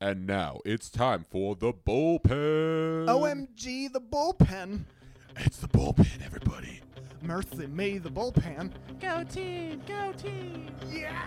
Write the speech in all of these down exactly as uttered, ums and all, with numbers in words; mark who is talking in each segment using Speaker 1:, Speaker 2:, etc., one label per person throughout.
Speaker 1: And now it's time for the bullpen.
Speaker 2: O M G, the bullpen.
Speaker 1: It's the bullpen, everybody.
Speaker 2: Mercy me, the bullpen.
Speaker 3: Go team, go team.
Speaker 2: Yes!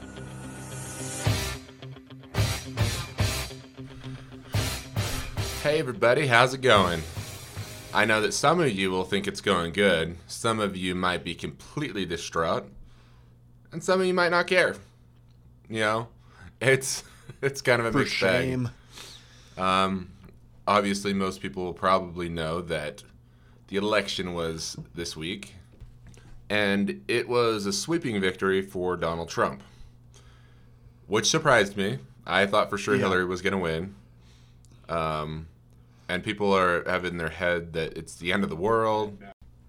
Speaker 4: Hey everybody, how's it going? I know that some of you will think it's going good, some of you might be completely distraught, and some of you might not care. You know, it's it's kind of a
Speaker 2: For
Speaker 4: mixed
Speaker 2: shame.
Speaker 4: bag. Um, obviously, most people will probably know that the election was this week, and it was a sweeping victory for Donald Trump, which surprised me. I thought for sure
Speaker 2: Yeah.
Speaker 4: Hillary was going to win. Um, and people are have in their head that it's the end of the world.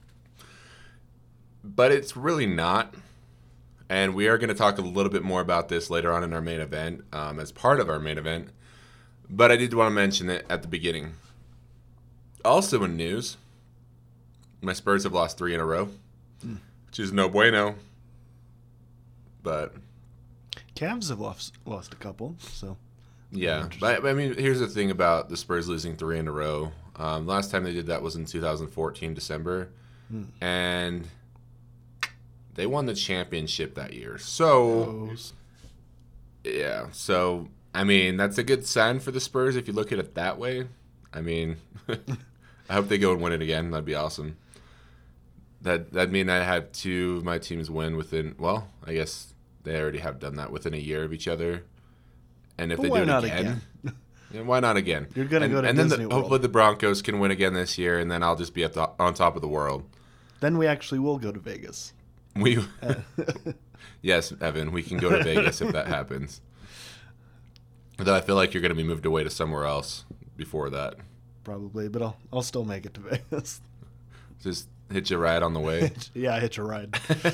Speaker 4: But it's really not. And we are going to talk a little bit more about this later on in our main event, um, as part of our main event. But I did want to mention it at the beginning. Also in news, my Spurs have lost three in a row,
Speaker 2: Mm.
Speaker 4: which is no bueno. But
Speaker 2: Cavs have lost, lost a couple, so.
Speaker 4: yeah,
Speaker 2: Interesting.
Speaker 4: but I mean, here's the thing about the Spurs losing three in a row. Um, last time they did that was in two thousand fourteen, December,
Speaker 2: Hmm.
Speaker 4: and they won the championship that year. So,
Speaker 2: Those.
Speaker 4: yeah, so, I mean, that's a good sign for the Spurs if you look at it that way. I mean, I hope they go and win it again. That'd be awesome. That, that'd mean I have two of my teams win within, well, I guess they already have done that within a year of each other. And if
Speaker 2: But
Speaker 4: they
Speaker 2: why
Speaker 4: do it
Speaker 2: not
Speaker 4: again, yeah, why not again?
Speaker 2: You're gonna
Speaker 4: and,
Speaker 2: go to
Speaker 4: and
Speaker 2: Disney
Speaker 4: then the,
Speaker 2: World.
Speaker 4: hopefully the Broncos can win again this year, and then I'll just be at the, on top of the world.
Speaker 2: Then we actually will go to Vegas.
Speaker 4: We,
Speaker 2: Uh,
Speaker 4: yes, Evan, we can go to Vegas if that happens. Though I feel like you're going to be moved away to somewhere else before that.
Speaker 2: Probably, but I'll I'll still make it to Vegas.
Speaker 4: Just hitch a ride on the way.
Speaker 2: Yeah, hitch a ride.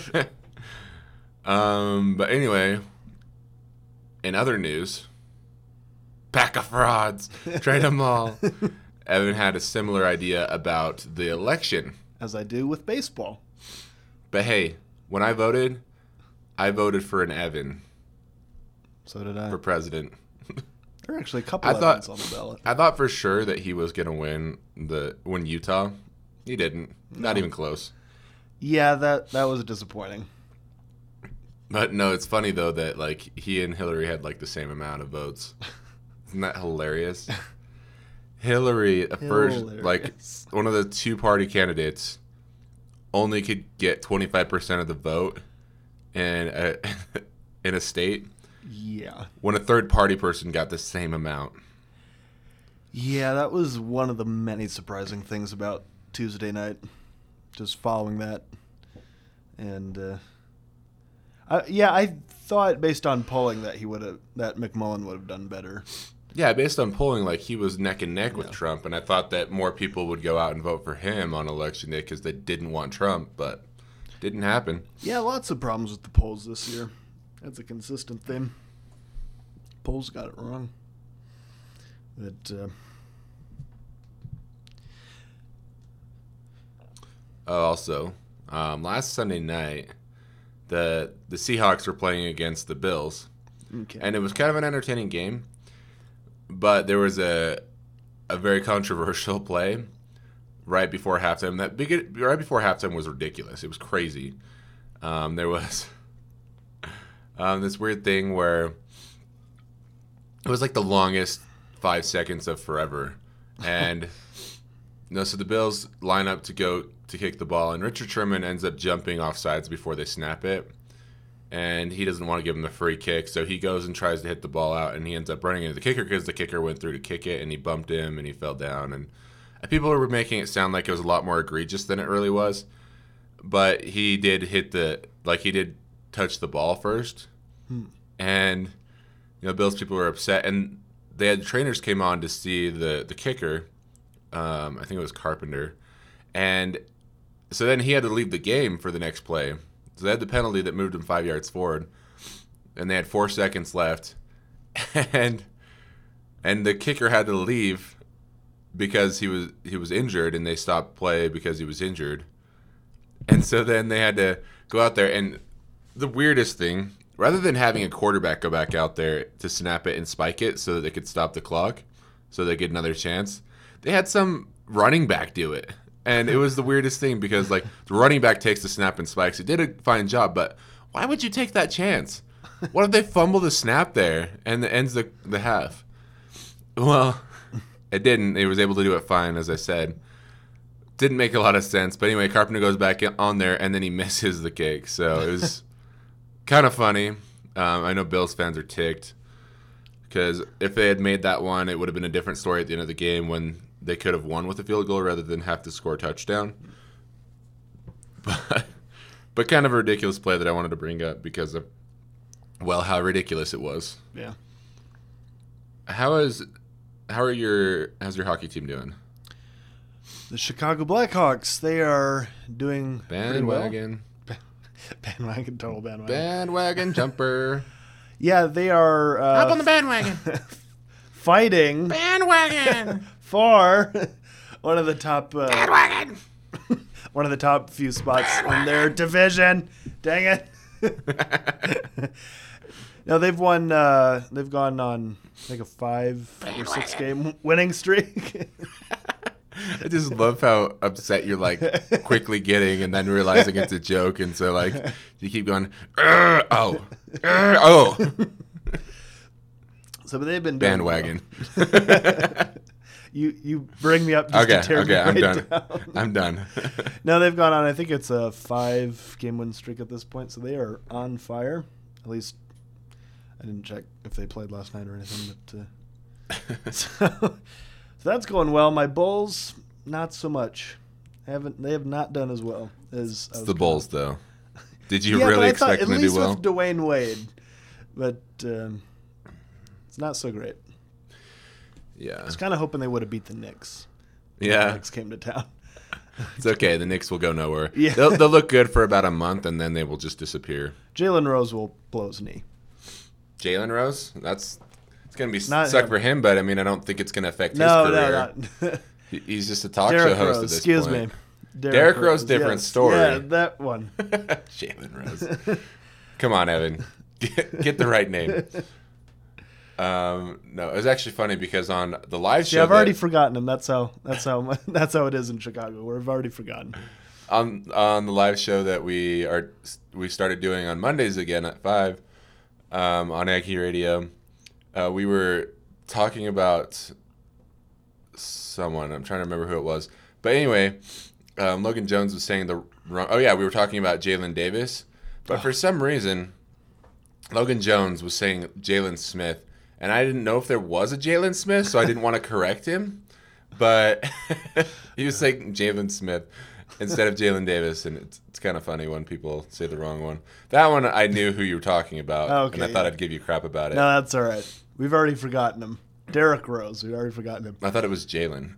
Speaker 4: um, but anyway, in other news, pack of frauds, trade them all. Evan had a similar idea about the election.
Speaker 2: As I do with baseball.
Speaker 4: But hey, when I voted, I voted for an Evan
Speaker 2: So did I.
Speaker 4: for president.
Speaker 2: There are actually a couple
Speaker 4: I
Speaker 2: of
Speaker 4: thought-
Speaker 2: events on the ballot.
Speaker 4: I thought for sure that he was going to win the win Utah. He didn't. Not
Speaker 2: No.
Speaker 4: even close.
Speaker 2: Yeah, that that was disappointing.
Speaker 4: But no, it's funny though that like he and Hillary had like the same amount of votes. Isn't that hilarious? Hillary, at first, like
Speaker 2: Hilarious.
Speaker 4: one of the two party candidates, only could get twenty-five percent of the vote in a, in a state,
Speaker 2: Yeah.
Speaker 4: when a third party person got the same amount.
Speaker 2: Yeah, that was one of the many surprising things about Tuesday night. Just following that. And, uh, I, yeah, I thought based on polling that he would have, that McMullen would have done better.
Speaker 4: Yeah, based on polling, like he was neck and neck with
Speaker 2: Yeah.
Speaker 4: Trump, and I thought that more people would go out and vote for him on election day because they didn't want Trump, but didn't happen.
Speaker 2: Yeah, lots of problems with the polls this year. That's a consistent theme. Polls got it wrong. But, uh,
Speaker 4: Oh, also, um, last Sunday night, the the Seahawks were playing against the Bills,
Speaker 2: okay.
Speaker 4: and it was kind of an entertaining game, but there was a a very controversial play right before halftime. That big right before halftime was ridiculous. It was crazy. Um, there was um, this weird thing where it was like the longest five seconds of forever, and no, so the Bills line up to go to kick the ball, and Richard Sherman ends up jumping off sides before they snap it, and he doesn't want to give him the free kick, so he goes and tries to hit the ball out, and he ends up running into the kicker because the kicker went through to kick it, and he bumped him, and he fell down, and people were making it sound like it was a lot more egregious than it really was, but he did hit the, like he did touch the ball first,
Speaker 2: Hmm.
Speaker 4: and, you know, Bills people were upset, and they had trainers came on to see the, the kicker, um, I think it was Carpenter, and so then he had to leave the game for the next play. So they had the penalty that moved him five yards forward, and they had four seconds left, and and the kicker had to leave because he was he was injured, and they stopped play because he was injured, and so then they had to go out there. And the weirdest thing rather than having a quarterback go back out there to snap it and spike it so that they could stop the clock, so they get another chance, they had some running back do it. And it was the weirdest thing because, like, the running back takes the snap and spikes. It did a fine job, but why would you take that chance? What if they fumble the snap there and it ends the, the half? Well, it didn't. It was able to do it fine, as I said. Didn't make a lot of sense. But anyway, Carpenter goes back on there, and then he misses the kick. So it was kind of funny. Um, I know Bills fans are ticked because if they had made that one, it would have been a different story at the end of the game when they could have won with a field goal rather than have to score a touchdown. But, but kind of a ridiculous play that I wanted to bring up because of, well, how ridiculous it was.
Speaker 2: Yeah.
Speaker 4: How is, how are your, how's your hockey team doing?
Speaker 2: The Chicago Blackhawks, they are doing
Speaker 4: Bandwagon.
Speaker 2: pretty well. Bandwagon, total bandwagon.
Speaker 4: Bandwagon jumper.
Speaker 2: Yeah, they are uh,
Speaker 3: Up on the bandwagon.
Speaker 2: fighting
Speaker 3: Bandwagon.
Speaker 2: for one of the top uh,
Speaker 3: Bandwagon.
Speaker 2: one of the top few spots in their division. Dang it. No, they've won uh, they've gone on like a five or six game winning streak.
Speaker 4: I just love how upset you're like quickly getting and then realizing it's a joke, and so like you keep going, "Urgh, oh, urgh, oh.
Speaker 2: So but they've been doing
Speaker 4: Bandwagon.
Speaker 2: well. You you bring me up just
Speaker 4: Okay,
Speaker 2: to tear
Speaker 4: okay,
Speaker 2: me
Speaker 4: I'm
Speaker 2: right
Speaker 4: done.
Speaker 2: down.
Speaker 4: I'm done.
Speaker 2: No, they've gone on. I think it's a five game win streak at this point, so they are on fire. At least I didn't check if they played last night or anything, but uh, so, so that's going well. My Bulls, not so much. Haven't they have not done as well as I
Speaker 4: It's
Speaker 2: was
Speaker 4: the Bulls, though. Did you
Speaker 2: yeah,
Speaker 4: really
Speaker 2: but I thought,
Speaker 4: expect them
Speaker 2: at
Speaker 4: to
Speaker 2: least
Speaker 4: do well?
Speaker 2: with Dwayne Wade, but um, it's not so great.
Speaker 4: Yeah.
Speaker 2: I was kind of hoping they would have beat the Knicks. when
Speaker 4: Yeah.
Speaker 2: the Knicks came to town.
Speaker 4: It's okay. The Knicks will go nowhere.
Speaker 2: Yeah.
Speaker 4: They'll, they'll look good for about a month, and then they will just disappear.
Speaker 2: Jalen Rose will blow his knee.
Speaker 4: Jalen Rose? That's it's going to be
Speaker 2: Not
Speaker 4: suck
Speaker 2: him.
Speaker 4: for him, but I mean, I don't think it's going to affect
Speaker 2: No,
Speaker 4: his career.
Speaker 2: no, not.
Speaker 4: He- He's just a talk
Speaker 2: Derrick
Speaker 4: show host
Speaker 2: Rose,
Speaker 4: at this
Speaker 2: excuse
Speaker 4: point.
Speaker 2: me.
Speaker 4: Derrick Rose, different story.
Speaker 2: Yeah, that one.
Speaker 4: Jalen Rose. Come on, Evan. Get, get the right name. Um, no, it was actually funny because on the live show,
Speaker 2: Yeah, I've already
Speaker 4: that-
Speaker 2: forgotten him. That's how. That's how. That's how it is in Chicago. We've already forgotten.
Speaker 4: on on the live show that we are we started doing on Mondays again at five um, on Aggie Radio. Uh, we were talking about someone. I'm trying to remember who it was, but anyway, um, Logan Jones was saying the wrong. Oh yeah, we were talking about Jalen Davis, but for some reason, Logan Jones was saying Jalen Smith, and I didn't know if there was a Jalen Smith, so I didn't want to correct him. But he was saying Jalen Smith instead of Jalen Davis, and it's, it's kind of funny when people say the wrong one. That one I knew who you were talking about,
Speaker 2: Okay,
Speaker 4: and I thought
Speaker 2: yeah.
Speaker 4: I'd give you crap about it.
Speaker 2: No, that's all right. We've already forgotten him. Derrick Rose. We've already forgotten him.
Speaker 4: I thought it was Jalen.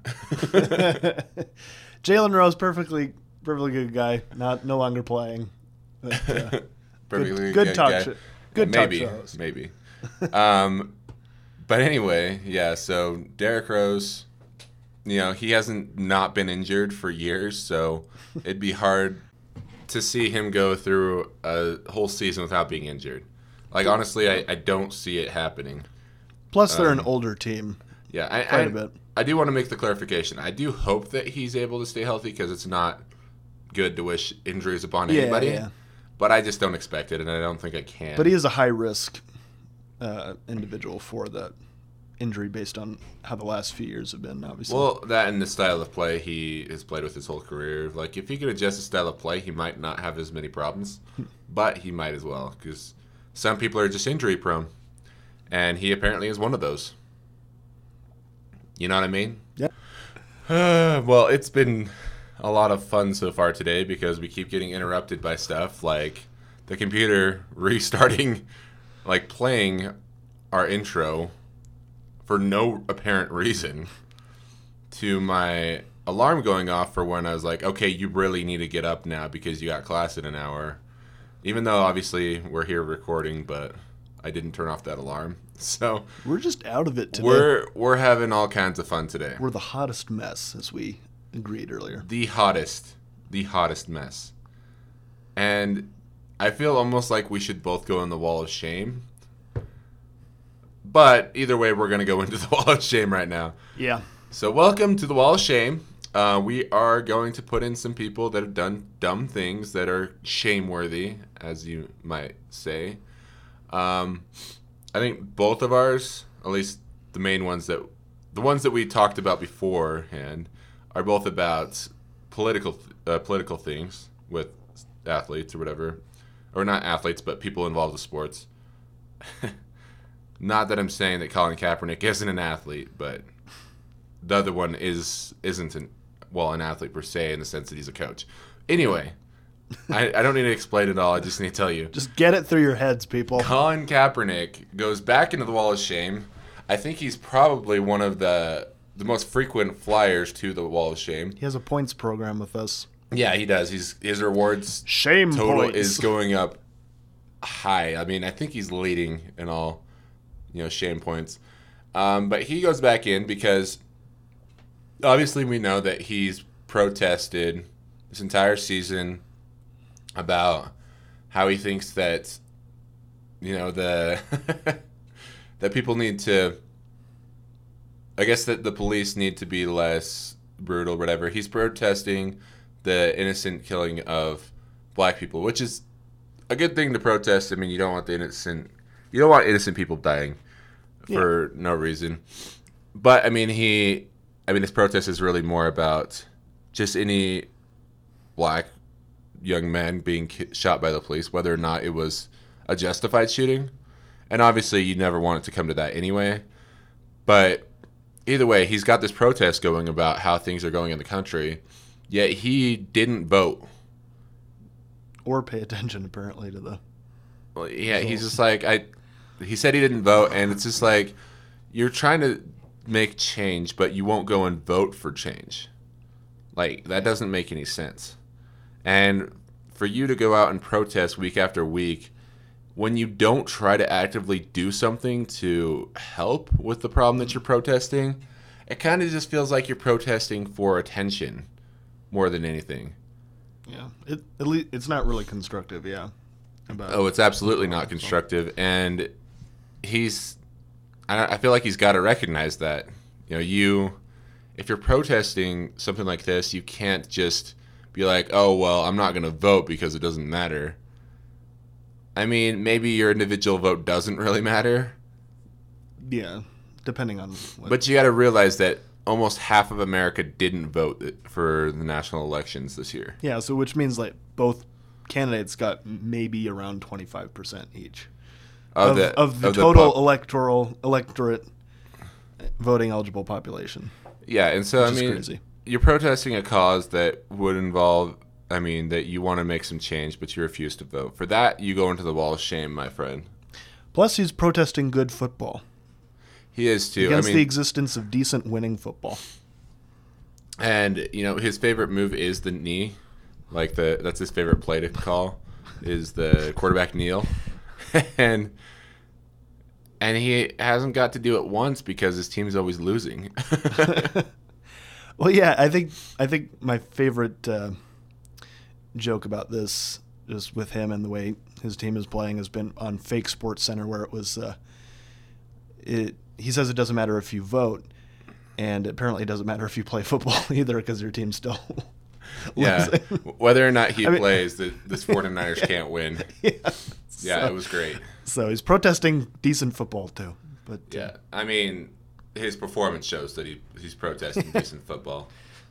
Speaker 2: Jalen Rose, perfectly, perfectly good guy. Not no longer playing. But, uh,
Speaker 4: Perfectly
Speaker 2: good, good
Speaker 4: good
Speaker 2: talk.
Speaker 4: guy.
Speaker 2: Show, good
Speaker 4: maybe,
Speaker 2: talk show host.
Speaker 4: maybe. um, but anyway, yeah. So Derrick Rose, you know, he hasn't not been injured for years, so it'd be hard to see him go through a whole season without being injured. Like honestly, I, I don't see it happening.
Speaker 2: Plus, they're an
Speaker 4: um,
Speaker 2: older team.
Speaker 4: Yeah, I,
Speaker 2: Quite
Speaker 4: I,
Speaker 2: a bit.
Speaker 4: I do want to make the clarification. I do hope that he's able to stay healthy because it's not good to wish injuries upon
Speaker 2: Yeah,
Speaker 4: anybody.
Speaker 2: yeah.
Speaker 4: But I just don't expect it, and I don't think I can.
Speaker 2: But he is a high risk uh, individual for that injury based on how the last few years have been, obviously.
Speaker 4: Well, that and the style of play he has played with his whole career. Like, if he could adjust his style of play, he might not have as many problems. But he might as well, because some people are just injury prone. And he apparently is one of those. You know what I mean?
Speaker 2: Yeah.
Speaker 4: Uh, well, it's been a lot of fun so far today because we keep getting interrupted by stuff like the computer restarting, like playing our intro for no apparent reason, to my alarm going off for when I was like, okay, you really need to get up now because you got class in an hour. Even though obviously we're here recording, but I didn't turn off that alarm. So
Speaker 2: We're just out of it today.
Speaker 4: we're we're having all kinds of fun today.
Speaker 2: We're the hottest mess, as we agreed earlier.
Speaker 4: The hottest, the hottest mess. And I feel almost like we should both go in the wall of shame. But either way, we're going to go into the wall of shame right now.
Speaker 2: Yeah.
Speaker 4: So welcome to the wall of shame. Uh, we are going to put in some people that have done dumb things that are shame-worthy, as you might say. Um, I think both of ours, at least the main ones that, the ones that we talked about beforehand, are both about political uh, political things with athletes or whatever. Or not athletes, but people involved with sports. Not that I'm saying that Colin Kaepernick isn't an athlete, but the other one is isn't an well an athlete per se in the sense that he's a coach. Anyway, I, I don't need to explain it all. I just need to tell you.
Speaker 2: Just get it through your heads, people.
Speaker 4: Colin Kaepernick goes back into the wall of shame. I think he's probably one of the the most frequent flyers to the wall of shame.
Speaker 2: He has a points program with us.
Speaker 4: Yeah, he does. He's his rewards
Speaker 2: Shame
Speaker 4: total
Speaker 2: points.
Speaker 4: is going up high. I mean, I think he's leading in all, you know, shame points. Um, but he goes back in because obviously we know that he's protested this entire season about how he thinks that, you know, the that people need to, I guess that the police need to be less brutal, whatever. He's protesting the innocent killing of black people, which is a good thing to protest. I mean, you don't want the innocent, you don't want innocent people dying for yeah. no reason. But I mean, he, I mean, his protest is really more about just any black young man being ki- shot by the police, whether or not it was a justified shooting. And obviously, you never want it to come to that anyway. But either way, he's got this protest going about how things are going in the country. Yet he didn't vote.
Speaker 2: Or pay attention, apparently, to the...
Speaker 4: Well, yeah, he's just like... I. He said he didn't vote, and it's just like, you're trying to make change, but you won't go and vote for change. Like, that doesn't make any sense. And for you to go out and protest week after week, when you don't try to actively do something to help with the problem that you're protesting, it kind of just feels like you're protesting for attention more than anything.
Speaker 2: Yeah, it, at least it's not really constructive, yeah. About
Speaker 4: oh, it's absolutely not constructive, and he's, I, I feel like he's got to recognize that. You know, you, if you're protesting something like this, you can't just be like, oh, well, I'm not going to vote because it doesn't matter. I mean, maybe your individual vote doesn't really matter.
Speaker 2: Yeah, depending on what.
Speaker 4: But you got to realize that almost half of America didn't vote for the national elections this year.
Speaker 2: Yeah, so which means like both candidates got maybe around twenty-five percent each
Speaker 4: of,
Speaker 2: of
Speaker 4: the,
Speaker 2: of the
Speaker 4: of
Speaker 2: total
Speaker 4: the po-
Speaker 2: electoral electorate voting eligible population.
Speaker 4: Yeah, and so I mean,
Speaker 2: crazy.
Speaker 4: You're protesting a cause that would involve, I mean, that you want to make some change, but you refuse to vote. For that, you go into the wall of shame, my friend.
Speaker 2: Plus, he's protesting good football.
Speaker 4: He is too.
Speaker 2: Against
Speaker 4: I mean,
Speaker 2: the existence of decent winning football.
Speaker 4: And you know, his favorite move is the knee, like the that's his favorite play to call, is the quarterback kneel, and and he hasn't got to do it once because his team's always losing.
Speaker 2: Well, yeah, I think I think my favorite uh, joke about this, just with him and the way his team is playing, has been on Fake Sports Center, where it was. Uh, it he says it doesn't matter if you vote, and apparently it doesn't matter if you play football either because your team's still.
Speaker 4: Yeah,
Speaker 2: losing.
Speaker 4: Whether or not he
Speaker 2: I mean,
Speaker 4: plays, the the 49ers can't win.
Speaker 2: Yeah,
Speaker 4: Yeah,
Speaker 2: so,
Speaker 4: it was great.
Speaker 2: So he's protesting decent football too, but
Speaker 4: Yeah,
Speaker 2: uh,
Speaker 4: I mean, his performance shows that he he's protesting decent football.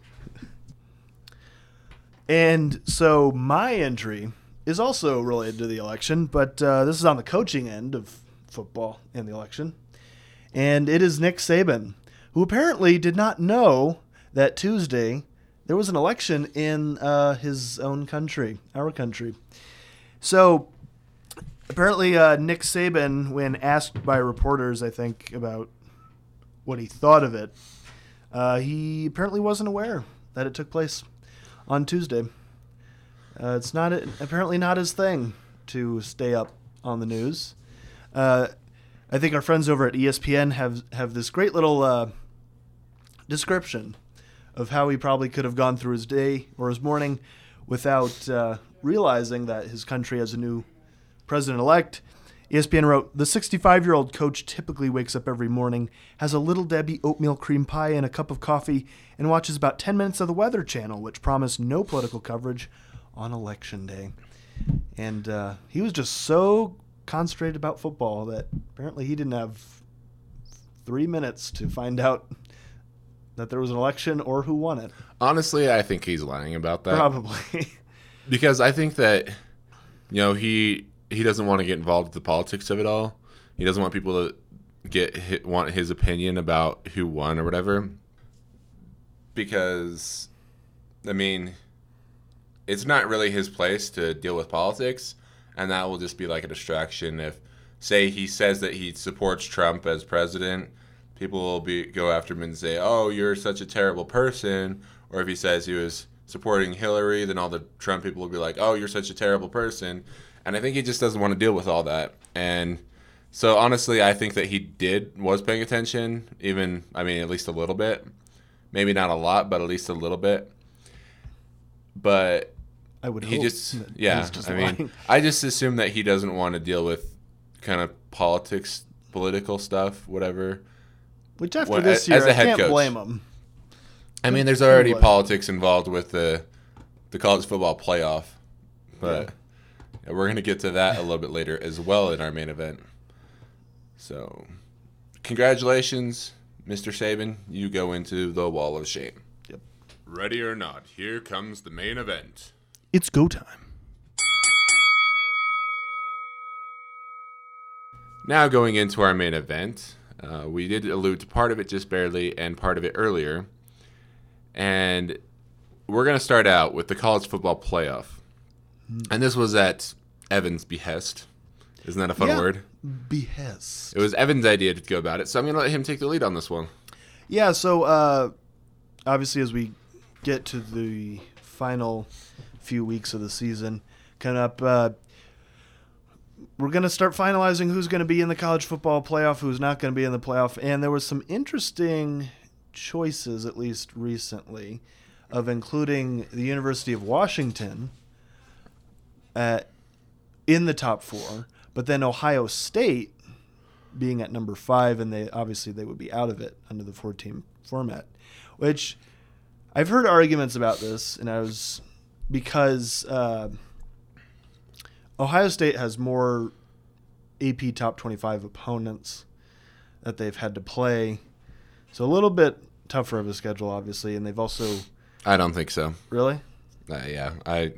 Speaker 2: And so my entry is also related to the election, but uh, this is on the coaching end of football in the election. And it is Nick Saban, who apparently did not know that Tuesday there was an election in uh, his own country, our country. So apparently uh, Nick Saban, when asked by reporters, I think, about what he thought of it, uh, he apparently wasn't aware that it took place on Tuesday. Uh, it's not apparently not his thing to stay up on the news. Uh, I think our friends over at E S P N have have this great little uh, description of how he probably could have gone through his day or his morning without uh, realizing that his country has a new president-elect, E S P N wrote, the sixty-five-year-old coach typically wakes up every morning, has a Little Debbie oatmeal cream pie and a cup of coffee, and watches about ten minutes of the Weather Channel, which promised no political coverage on Election Day. And uh, he was just so concentrated about football that apparently he didn't have three minutes to find out that there was an election or who won it.
Speaker 4: Honestly, I think he's lying about that.
Speaker 2: Probably.
Speaker 4: Because I think that, you know, he he doesn't want to get involved with the politics of it all. He doesn't want people to get hit, want his opinion about who won or whatever. Because, I mean, it's not really his place to deal with politics, and that will just be like a distraction. If, say, he says that he supports Trump as president, people will be go after him and say, oh, you're such a terrible person. Or if he says he was supporting Hillary, then all the Trump people will be like, oh, you're such a terrible person. And I think he just doesn't want to deal with all that. And so, honestly, I think that he did, was paying attention, even, I mean, at least a little bit. Maybe not a lot, but at least a little bit. But
Speaker 2: I would
Speaker 4: he
Speaker 2: hope
Speaker 4: just,
Speaker 2: that
Speaker 4: yeah,
Speaker 2: he's just
Speaker 4: I
Speaker 2: lying.
Speaker 4: mean, I just assume that he doesn't want to deal with kind of politics, political stuff, whatever.
Speaker 2: Which after
Speaker 4: What-
Speaker 2: this
Speaker 4: as
Speaker 2: year,
Speaker 4: a
Speaker 2: I
Speaker 4: head
Speaker 2: can't
Speaker 4: coach.
Speaker 2: blame him.
Speaker 4: I mean, there's already
Speaker 2: What?
Speaker 4: politics involved with the the college football playoff, but we're going to get to that a little bit later as well in our main event. So, congratulations, Mister Saban. You go into the wall of shame.
Speaker 1: Ready or not, here comes the main event.
Speaker 2: It's go time.
Speaker 4: Now going into our main event, uh, we did allude to part of it just barely and part of it earlier. And we're going to start out with the college football playoff. And this was at Evan's behest. Isn't that a fun
Speaker 2: Yeah.
Speaker 4: word?
Speaker 2: Behest.
Speaker 4: It was Evan's idea to go about it, so I'm going to let him take the lead on this one.
Speaker 2: Yeah, so uh, obviously as we get to the final few weeks of the season coming up, uh, we're going to start finalizing who's going to be in the college football playoff, who's not going to be in the playoff. And there was some interesting choices, at least recently, of including the University of Washington at, in the top four, but then Ohio State being at number five, and they obviously they would be out of it under the four-team format, which I've heard arguments about this, and I was because uh, Ohio State has more A P top twenty-five opponents that they've had to play, so a little bit tougher of a schedule, obviously, and they've also
Speaker 4: I don't think so.
Speaker 2: really.
Speaker 4: Uh, yeah, I.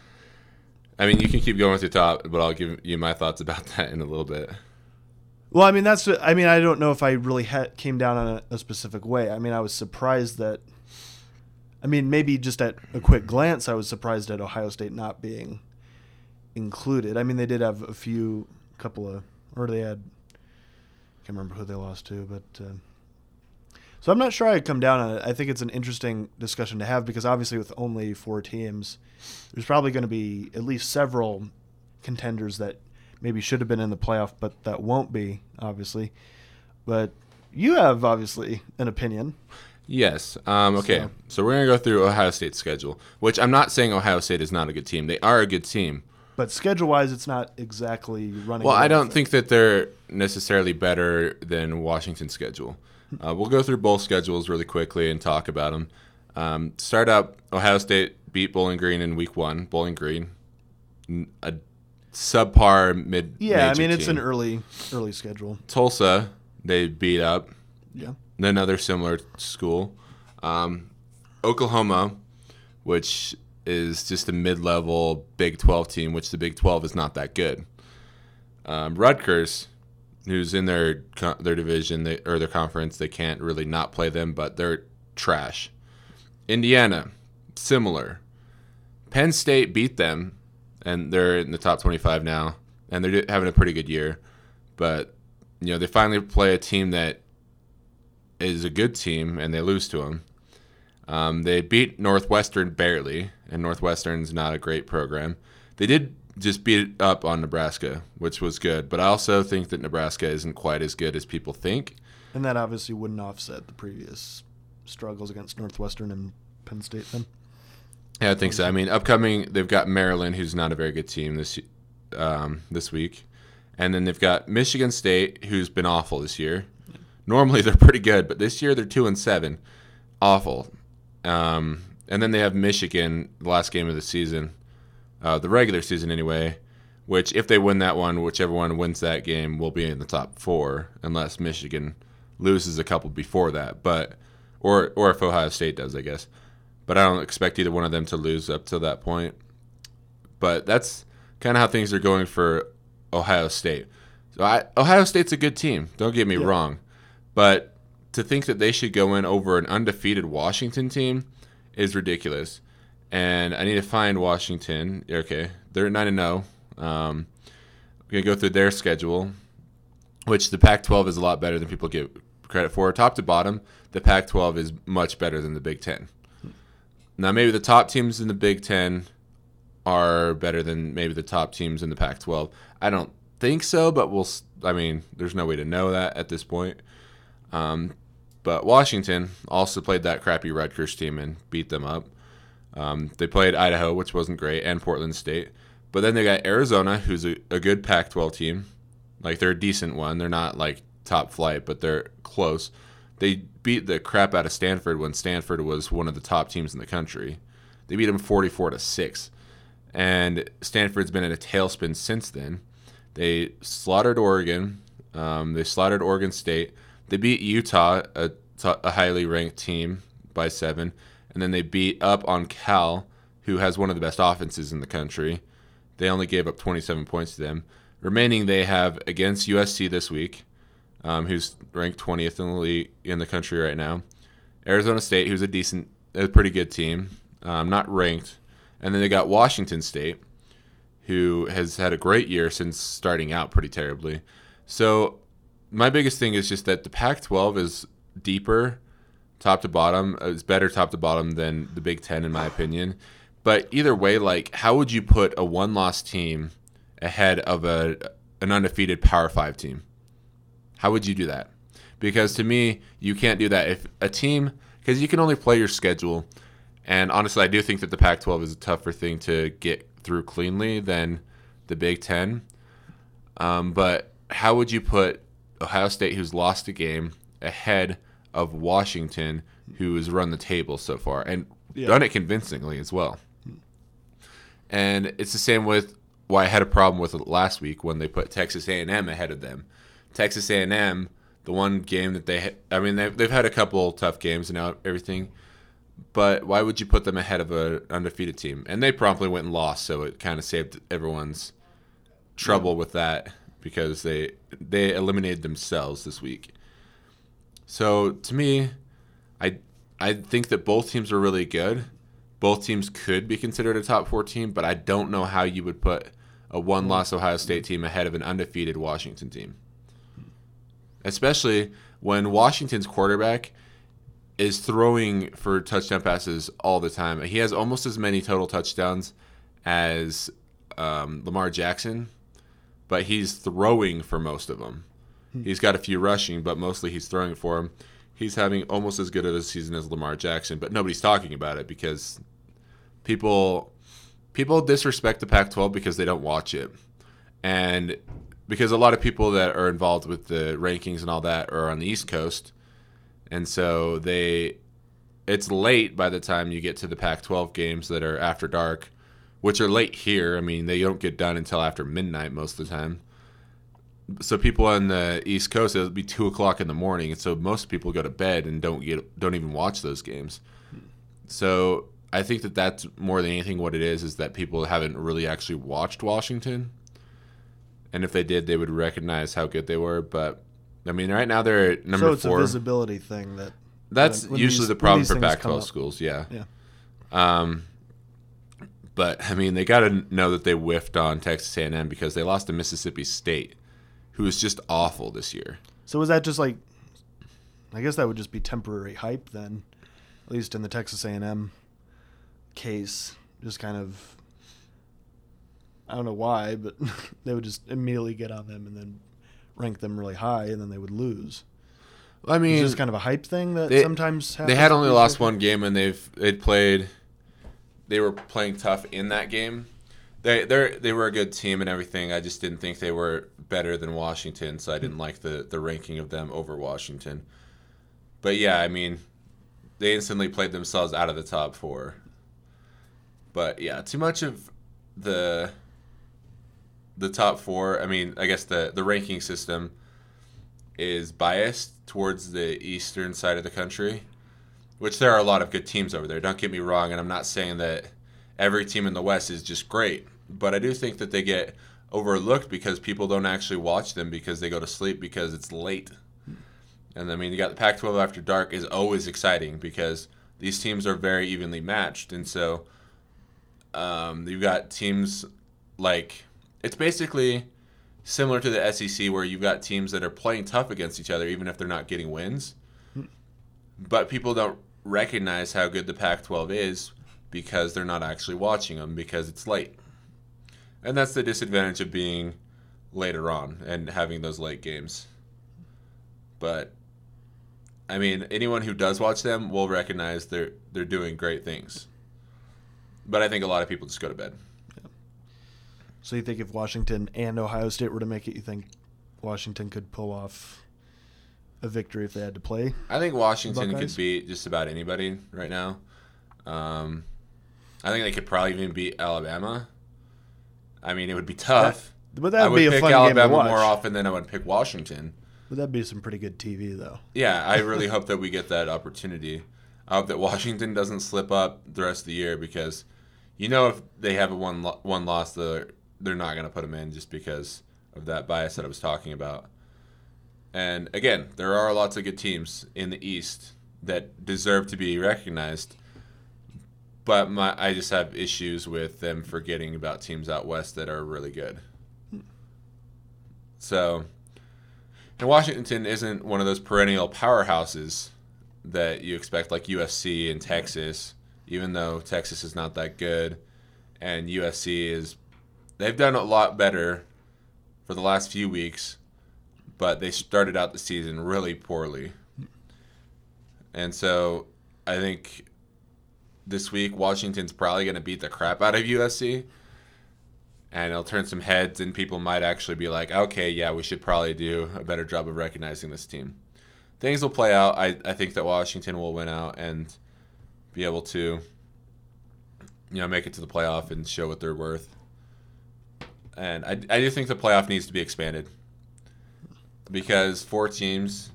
Speaker 4: I mean, you can keep going with your top, but I'll give you my thoughts about that in a little bit.
Speaker 2: Well, I mean, that's. I mean, I don't know if I really had, came down on a, a specific way. I mean, I was surprised that. I mean, maybe just at a quick glance, I was surprised at Ohio State not being included. I mean, they did have a few, couple of, or they had. I can't remember who they lost to, but. Uh, so I'm not sure I'd come down on it. I think it's an interesting discussion to have because obviously with only four teams, there's probably going to be at least several contenders that maybe should have been in the playoff, but that won't be, obviously. But you have, obviously, an opinion.
Speaker 4: Yes. Um, okay. So. so we're going to go through Ohio State's schedule, which I'm not saying Ohio State is not a good team. They are a good team.
Speaker 2: But schedule-wise, it's not exactly running.
Speaker 4: Well, I don't
Speaker 2: anything.
Speaker 4: think that they're necessarily better than Washington's schedule. Uh, we'll go through both schedules really quickly and talk about them. Um, start up, Ohio State beat Bowling Green in week one. Bowling Green, a subpar mid.
Speaker 2: Yeah, I mean, it's
Speaker 4: team.
Speaker 2: an early early schedule.
Speaker 4: Tulsa, they beat up.
Speaker 2: Yeah.
Speaker 4: Another similar school. Um, Oklahoma, which is just a mid-level Big twelve team, which the Big twelve is not that good. Um, Rutgers, who's in their their division they, or their conference, they can't really not play them, but they're trash. Indiana, similar. Penn State beat them, and they're in the top twenty-five now, and they're having a pretty good year. But you know, they finally play a team that is a good team, and they lose to them. Um, they beat Northwestern barely, and Northwestern's not a great program. They did just beat up on Nebraska, which was good, but I also think that Nebraska isn't quite as good as people think.
Speaker 2: And that obviously wouldn't offset the previous struggles against Northwestern and Penn State then.
Speaker 4: Yeah, I think so. I mean, upcoming, they've got Maryland, who's not a very good team this um, this week. And then they've got Michigan State, who's been awful this year. Normally, they're pretty good, but this year they're two and seven. Awful. Um, and then they have Michigan, the last game of the season, uh, the regular season anyway, which if they win that one, whichever one wins that game will be in the top four, unless Michigan loses a couple before that. But or or if Ohio State does, I guess. But I don't expect either one of them to lose up to that point. But that's kind of how things are going for Ohio State. So I, Ohio State's a good team. Don't get me
Speaker 2: yeah.
Speaker 4: wrong. But to think that they should go in over an undefeated Washington team is ridiculous. And I need to find Washington. Okay, they're nine and zero. Um, we're gonna go through their schedule, which the Pac twelve is a lot better than people give credit for. Top to bottom, the Pac twelve is much better than the Big Ten. Now, maybe the top teams in the Big Ten are better than maybe the top teams in the Pac twelve. I don't think so, but we'll. I mean, there's no way to know that at this point. Um, but Washington also played that crappy Rutgers team and beat them up. Um, they played Idaho, which wasn't great, and Portland State. But then they got Arizona, who's a, a good Pac twelve team. Like, they're a decent one. They're not, like, top flight, but they're close. They beat the crap out of Stanford when Stanford was one of the top teams in the country. They beat them forty-four to six. And Stanford's been in a tailspin since then. They slaughtered Oregon. Um, they slaughtered Oregon State. They beat Utah, a, a highly ranked team, by seven. And then they beat up on Cal, who has one of the best offenses in the country. They only gave up twenty-seven points to them. Remaining, they have against U S C this week, um, who's ranked twentieth in the league in the country right now. Arizona State, who's a decent, a pretty good team, um, not ranked. And then they got Washington State, who has had a great year since starting out pretty terribly. So my biggest thing is just that the Pac twelve is deeper, top to bottom. It's better top to bottom than the Big Ten, in my opinion. But either way, like, how would you put a one-loss team ahead of a an undefeated Power Five team? How would you do that? Because to me, you can't do that. If a team, because you can only play your schedule, and honestly, I do think that the Pac twelve is a tougher thing to get through cleanly than the Big Ten. Um, but how would you put Ohio State, who's lost a game, ahead of Washington, who has run the table so far and yeah. done it convincingly as well? And it's the same with why I had a problem with it last week when they put Texas A and M ahead of them. Texas A and M, the one game that they had, I mean, they've, they've had a couple tough games and now everything, but why would you put them ahead of an undefeated team? And they promptly went and lost, so it kind of saved everyone's trouble yeah. with that because they they eliminated themselves this week. So to me, I I think that both teams are really good. Both teams could be considered a top four team, but I don't know how you would put a one-loss Ohio State team ahead of an undefeated Washington team. Especially when Washington's quarterback is throwing for touchdown passes all the time. He has almost as many total touchdowns as um, Lamar Jackson, but he's throwing for most of them. He's got a few rushing, but mostly he's throwing for him. He's having almost as good of a season as Lamar Jackson, but nobody's talking about it because people people disrespect the Pac twelve because they don't watch it. And because a lot of people that are involved with the rankings and all that are on the East Coast, and so they it's late by the time you get to the Pac twelve games that are after dark, which are late here. I mean, they don't get done until after midnight most of the time. So people on the East Coast, it'll be two o'clock in the morning, and so most people go to bed and don't get don't even watch those games. So I think that that's more than anything what it is is that people haven't really actually watched Washington, and if they did, they would recognize how good they were. But I mean, right now they're at number
Speaker 2: so it's
Speaker 4: four.
Speaker 2: a visibility thing that
Speaker 4: that's
Speaker 2: when
Speaker 4: usually
Speaker 2: these,
Speaker 4: the problem for
Speaker 2: things
Speaker 4: Pac
Speaker 2: come
Speaker 4: twelve
Speaker 2: up.
Speaker 4: schools. Yeah.
Speaker 2: Yeah.
Speaker 4: Um. But I mean, they got to know that they whiffed on Texas A and M because they lost to Mississippi State, who is just awful this year.
Speaker 2: So was that just like, I guess that would just be temporary hype then, at least in the Texas A and M case, just kind of, I don't know why, but they would just immediately get on them and then rank them really high, and then they would lose.
Speaker 4: I mean,
Speaker 2: it's just kind of a hype thing that
Speaker 4: they,
Speaker 2: sometimes happens.
Speaker 4: They had only lost one game, and they've they'd played they were playing tough in that game. They they they were a good team and everything. I just didn't think they were better than Washington, so I didn't like the, the ranking of them over Washington. But yeah, I mean, they instantly played themselves out of the top four. But yeah, too much of the the top four. I mean, I guess the, the ranking system is biased towards the eastern side of the country, which there are a lot of good teams over there. Don't get me wrong, and I'm not saying that every team in the West is just great, but I do think that they get overlooked because people don't actually watch them because they go to sleep because it's late. And I mean, you got the Pac twelve After Dark is always exciting because these teams are very evenly matched, and so um, you've got teams like it's basically similar to the S E C where you've got teams that are playing tough against each other even if they're not getting wins. But people don't recognize how good the Pac twelve is because they're not actually watching them because it's late. And that's the disadvantage of being later on and having those late games. But, I mean, anyone who does watch them will recognize they're they're doing great things. But I think a lot of people just go to bed.
Speaker 2: Yeah. So you think if Washington and Ohio State were to make it, you think Washington could pull off a victory if they had to play?
Speaker 4: I think Washington
Speaker 2: Buckeyes?
Speaker 4: could beat just about anybody right now. Um, I think they could probably even beat Alabama. I mean, it would be tough.
Speaker 2: That, but that
Speaker 4: I
Speaker 2: would
Speaker 4: would
Speaker 2: be a
Speaker 4: pick
Speaker 2: fun
Speaker 4: Alabama
Speaker 2: game to watch.
Speaker 4: more often than I would pick Washington.
Speaker 2: But that'd be some pretty good T V, though.
Speaker 4: Yeah, I really hope that we get that opportunity. I hope that Washington doesn't slip up the rest of the year because, you know, if they have a one lo- one loss, they're, they're not going to put them in just because of that bias that I was talking about. And again, there are lots of good teams in the East that deserve to be recognized, but my I just have issues with them forgetting about teams out west that are really good. So, and Washington isn't one of those perennial powerhouses that you expect, like U S C and Texas, even though Texas is not that good, and U S C is, they've done a lot better for the last few weeks, but they started out the season really poorly. And so I think this week Washington's probably going to beat the crap out of U S C, and it'll turn some heads, and people might actually be like, okay, yeah, we should probably do a better job of recognizing this team. Things will play out. I, I think that Washington will win out and be able to, you know, make it to the playoff and show what they're worth. And I, I do think the playoff needs to be expanded because four teams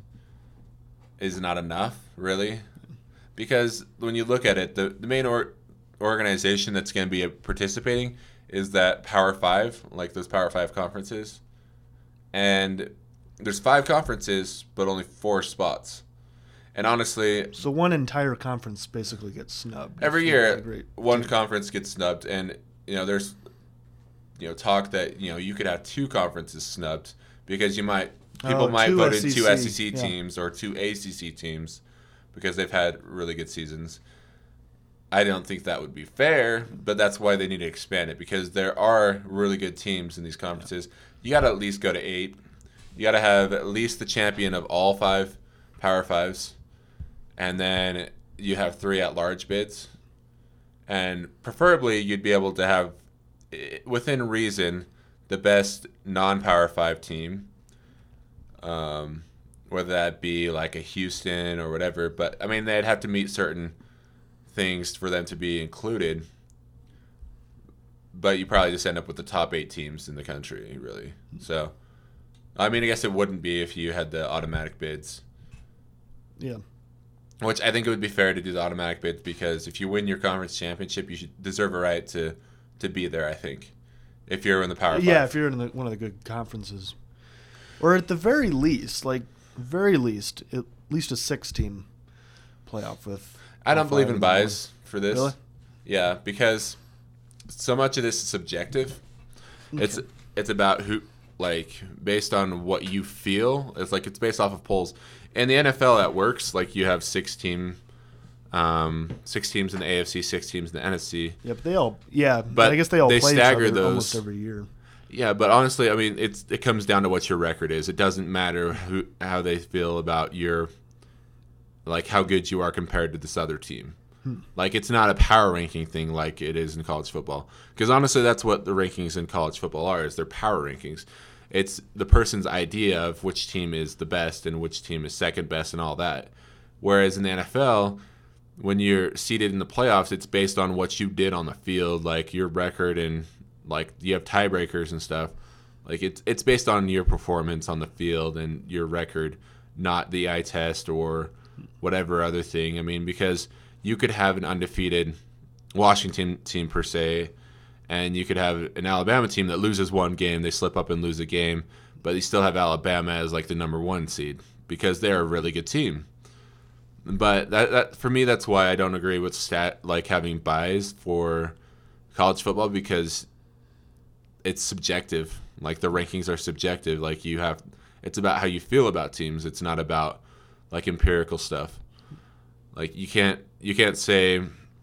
Speaker 4: is not enough, really. Because when you look at it, the, the main or, organization that's going to be participating is that Power Five, like those Power Five conferences. And there's five conferences, but only four spots. And honestly,
Speaker 2: So one entire conference basically gets snubbed.
Speaker 4: every
Speaker 2: if
Speaker 4: year
Speaker 2: you're a great
Speaker 4: one
Speaker 2: team.
Speaker 4: conference gets snubbed, and you know there's you know talk that you know you could have two conferences snubbed because you might people
Speaker 2: Oh,
Speaker 4: might
Speaker 2: two
Speaker 4: vote
Speaker 2: S E C,
Speaker 4: in two S E C
Speaker 2: yeah.
Speaker 4: teams or two A C C teams because they've had really good seasons. I don't think that would be fair, but that's why they need to expand it because there are really good teams in these conferences. You got to at least go to eight. You got to have at least the champion of all five Power Fives, and then you have three at-large bids. And preferably, you'd be able to have, within reason, the best non-Power Five team, um, whether that be like a Houston or whatever. But, I mean, they'd have to meet certain things for them to be included. But you probably just end up with the top eight teams in the country, really. So, I mean, I guess it wouldn't be if you had the automatic bids.
Speaker 2: Yeah.
Speaker 4: Which I think it would be fair to do the automatic bids because if you win your conference championship, you should deserve a right to, to be there, I think. If you're in the Power Five.
Speaker 2: Yeah, if you're in the, one of the good conferences. Or at the very least, like, very least, at least a six-team playoff with...
Speaker 4: I don't
Speaker 2: all
Speaker 4: believe
Speaker 2: five
Speaker 4: in
Speaker 2: of the
Speaker 4: bias for this.
Speaker 2: Really?
Speaker 4: Yeah, because so much of this is subjective. It's it's about who, like, based on what you feel. It's like it's based off of polls. In the N F L, that works. Like, you have six team, um, six teams in the A F C, six teams in the N F C.
Speaker 2: Yeah, but they all... Yeah,
Speaker 4: But
Speaker 2: I guess they all
Speaker 4: they
Speaker 2: play
Speaker 4: stagger
Speaker 2: each other
Speaker 4: those.
Speaker 2: almost every year.
Speaker 4: Yeah, but honestly, I mean, it's it comes down to what your record is. It doesn't matter who how they feel about your, like, how good you are compared to this other team. Like, it's not a power ranking thing like it is in college football. Because honestly, that's what the rankings in college football are, is they're power rankings. It's the person's idea of which team is the best and which team is second best and all that. Whereas in the N F L, when you're seated in the playoffs, it's based on what you did on the field, like your record, and like you have tiebreakers and stuff. Like it's it's based on your performance on the field and your record, not the eye test or whatever other thing. I mean, because you could have an undefeated Washington team per se, and you could have an Alabama team that loses one game, they slip up and lose a game, but you still have Alabama as like the number one seed because they're a really good team. But that, that for me, that's why I don't agree with stat like having buys for college football, because it's subjective. Like the rankings are subjective. Like you have, it's about how you feel about teams. It's not about like empirical stuff. Like you can't you can't say,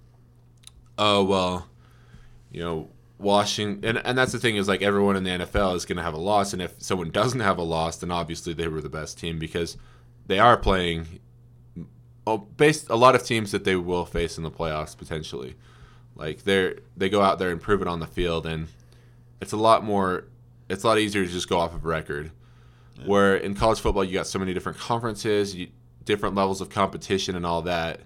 Speaker 4: oh well, you know, Washington, and, and that's the thing is like everyone in the N F L is going to have a loss, and if someone doesn't have a loss, then obviously they were the best team because they are playing. Oh, based a lot of teams that they will face in the playoffs potentially, like they're they go out there and prove it on the field, and it's a lot more. It's a lot easier to just go off of record. Yeah. Where in college football you got so many different conferences, you, different levels of competition, and all that.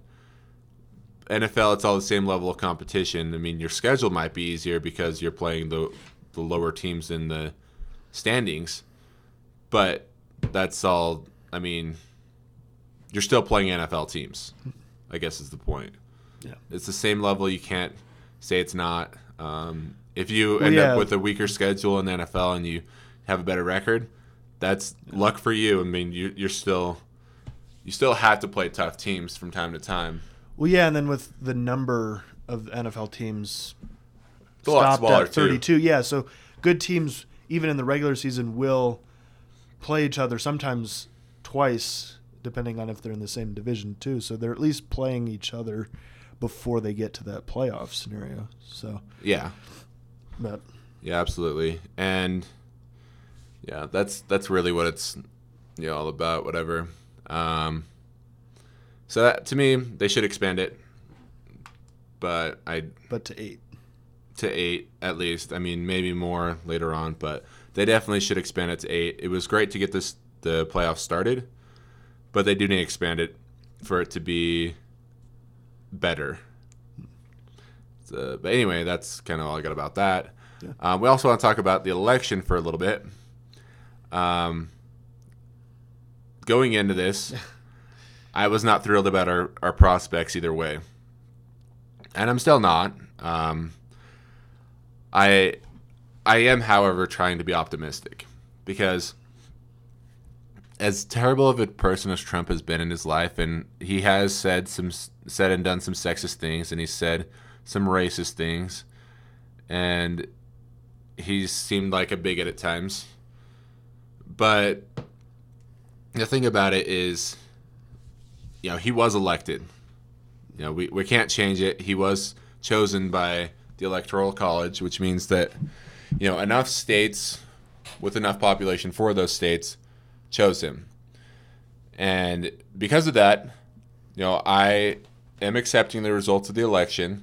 Speaker 4: N F L, it's all the same level of competition. I mean, your schedule might be easier because you're playing the the lower teams in the standings, but that's all. I mean. You're still playing N F L teams, I guess is the point.
Speaker 2: Yeah,
Speaker 4: it's the same level. You can't say it's not. Um, if you
Speaker 2: well,
Speaker 4: end
Speaker 2: yeah.
Speaker 4: up with a weaker schedule in the N F L and you have a better record, that's luck for you. I mean, you, you're still you still have to play tough teams from time to time.
Speaker 2: Well, yeah, and then with the number of N F L teams
Speaker 4: it's a lot
Speaker 2: stopped
Speaker 4: smaller
Speaker 2: at thirty-two,
Speaker 4: too.
Speaker 2: Yeah, so good teams, even in the regular season, will play each other sometimes twice, depending on if they're in the same division too. So they're at least playing each other before they get to that playoff scenario. So
Speaker 4: yeah,
Speaker 2: but
Speaker 4: yeah, absolutely, and yeah, that's that's really what it's you know all about. Whatever. Um, so that, to me, they should expand it, but I
Speaker 2: but to eight,
Speaker 4: to eight at least. I mean, maybe more later on, but they definitely should expand it to eight. It was great to get this the playoffs started. But they do need to expand it for it to be better. So, but anyway, that's kind of all I got about that. Yeah. Um, we also want to talk about the election for a little bit. Um, going into this, I was not thrilled about our, our prospects either way. And I'm still not. Um, I, I am, however, trying to be optimistic because as terrible of a person as Trump has been in his life, and he has said some said and done some sexist things, and he's said some racist things, and he's seemed like a bigot at times. But the thing about it is, you know, he was elected. You know, we, we can't change it. He was chosen by the Electoral College, which means that, you know, enough states with enough population for those states chose him. And because of that, you know, I am accepting the results of the election,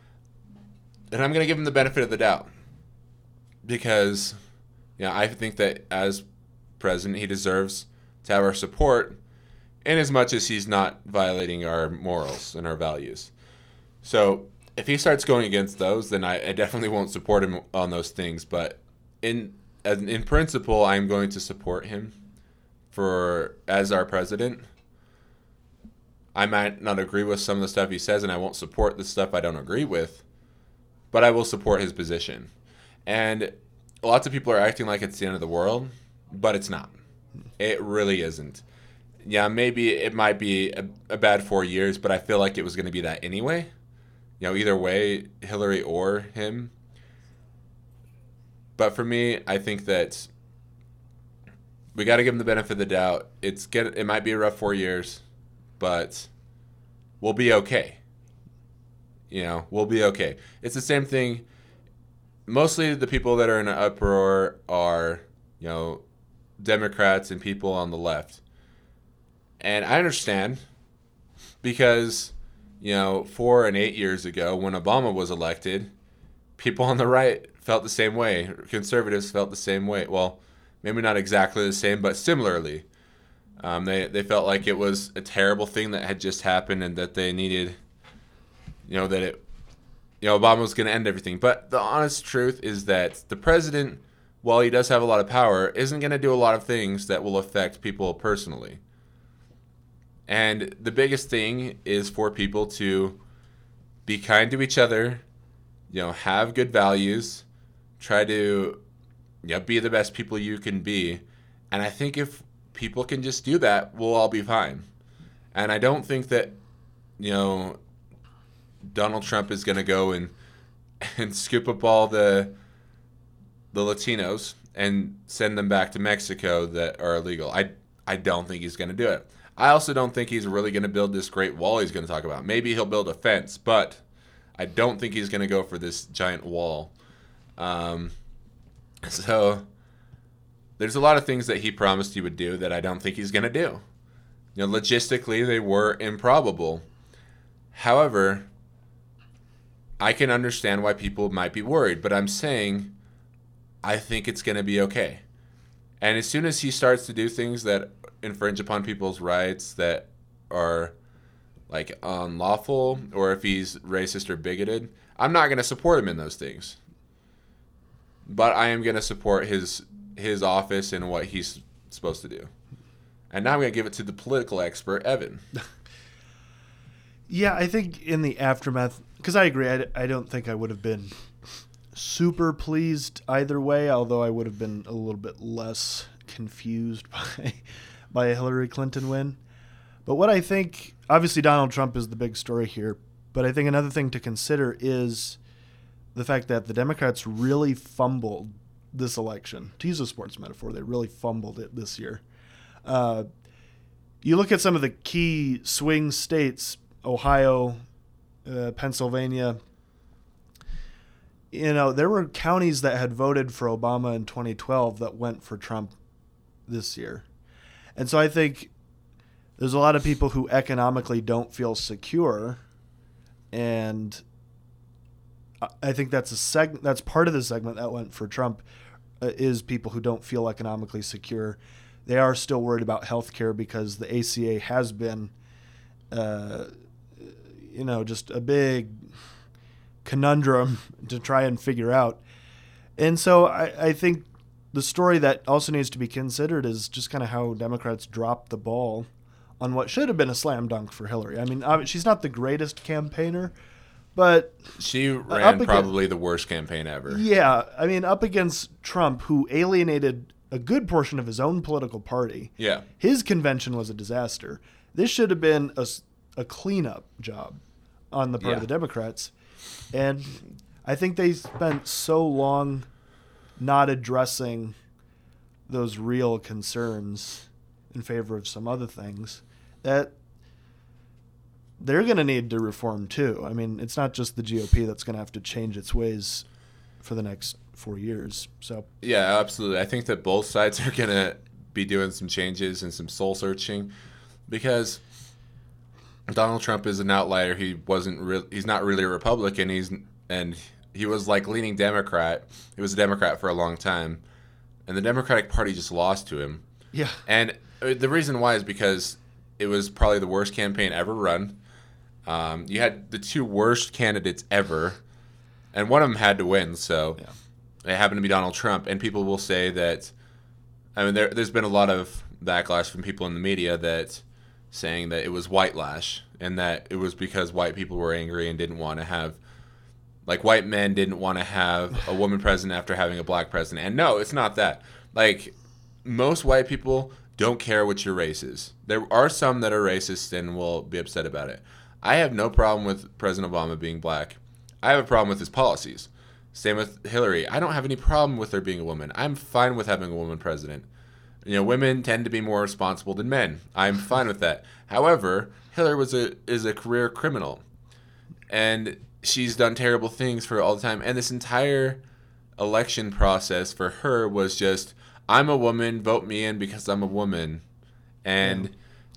Speaker 4: and I'm going to give him the benefit of the doubt because, you know, I think that as president, he deserves to have our support in as much as he's not violating our morals and our values. So if he starts going against those, then I, I definitely won't support him on those things. But in in principle, I'm going to support him for as our president. I might not agree with some of the stuff he says, and I won't support the stuff I don't agree with, but I will support his position. And lots of people are acting like it's the end of the world, but it's not. It really isn't. Yeah, maybe it might be a, a bad four years, but I feel like it was going to be that anyway. You know, either way, Hillary or him. But for me, I think that we got to give him the benefit of the doubt. It's get it might be a rough four years, but we'll be okay. You know, we'll be okay. It's the same thing. Mostly the people that are in an uproar are, you know, Democrats and people on the left. And I understand because, you know, four and eight years ago when Obama was elected, people on the right felt the same way. Conservatives felt the same way. Well, maybe not exactly the same, but similarly. Um, they, they felt like it was a terrible thing that had just happened and that they needed, you know, that it, you know, Obama was going to end everything. But the honest truth is that the president, while he does have a lot of power, isn't going to do a lot of things that will affect people personally. And the biggest thing is for people to be kind to each other, you know, have good values, try to, you know, be the best people you can be. And I think if people can just do that, we'll all be fine. And I don't think that, you know, Donald Trump is going to go and and scoop up all the the Latinos and send them back to Mexico that are illegal. I I don't think he's going to do it. I also don't think he's really going to build this great wall he's going to talk about. Maybe he'll build a fence, but I don't think he's going to go for this giant wall. Um, so there's a lot of things that he promised he would do that I don't think he's going to do. You know, logistically, they were improbable. However, I can understand why people might be worried, but I'm saying I think it's going to be okay. And as soon as he starts to do things that infringe upon people's rights that are like unlawful, or if he's racist or bigoted, I'm not going to support him in those things. But I am going to support his his office and what he's supposed to do. And now I'm going to give it to the political expert, Evan.
Speaker 2: Yeah, I think in the aftermath, because I agree, I, I don't think I would have been super pleased either way, although I would have been a little bit less confused by by a Hillary Clinton win. But what I think, obviously Donald Trump is the big story here, but I think another thing to consider is the fact that the Democrats really fumbled this election. To use a sports metaphor, they really fumbled it this year. Uh, you look at some of the key swing states, Ohio, uh, Pennsylvania, you know, there were counties that had voted for Obama in twenty twelve that went for Trump this year. And so I think there's a lot of people who economically don't feel secure, and I think that's a seg- that's part of the segment that went for Trump uh, is people who don't feel economically secure. They are still worried about health care because the A C A has been, uh, you know, just a big conundrum to try and figure out. And so I, I think the story that also needs to be considered is just kind of how Democrats dropped the ball on what should have been a slam dunk for Hillary. I mean, she's not the greatest campaigner, but
Speaker 4: she ran against, probably the worst campaign ever.
Speaker 2: Yeah. I mean, up against Trump, who alienated a good portion of his own political party.
Speaker 4: Yeah.
Speaker 2: His convention was a disaster. This should have been a, a cleanup job on the part
Speaker 4: yeah.
Speaker 2: of the Democrats. And I think they spent so long not addressing those real concerns in favor of some other things that they're going to need to reform too. I mean, it's not just the G O P that's going to have to change its ways for the next four years. So
Speaker 4: yeah, absolutely. I think that both sides are going to be doing some changes and some soul searching, because Donald Trump is an outlier. He wasn't re- he's not really a Republican. He's and he was like leaning Democrat. He was a Democrat for a long time, and the Democratic Party just lost to him.
Speaker 2: Yeah.
Speaker 4: And the reason why is because it was probably the worst campaign ever run. Um, you had the two worst candidates ever, and one of them had to win. So yeah. It happened to be Donald Trump. And people will say that, I mean, there, there's been a lot of backlash from people in the media that saying that it was white lash and that it was because white people were angry and didn't want to have, like white men didn't want to have a woman president after having a black president. And no, it's not that. Like, most white people don't care what your race is. There are some that are racist and will be upset about it. I have no problem with President Obama being black. I have a problem with his policies. Same with Hillary. I don't have any problem with her being a woman. I'm fine with having a woman president. You know, women tend to be more responsible than men. I'm fine with that. However, Hillary was a is a career criminal, and she's done terrible things for all the time. And this entire election process for her was just, I'm a woman, vote me in because I'm a woman. And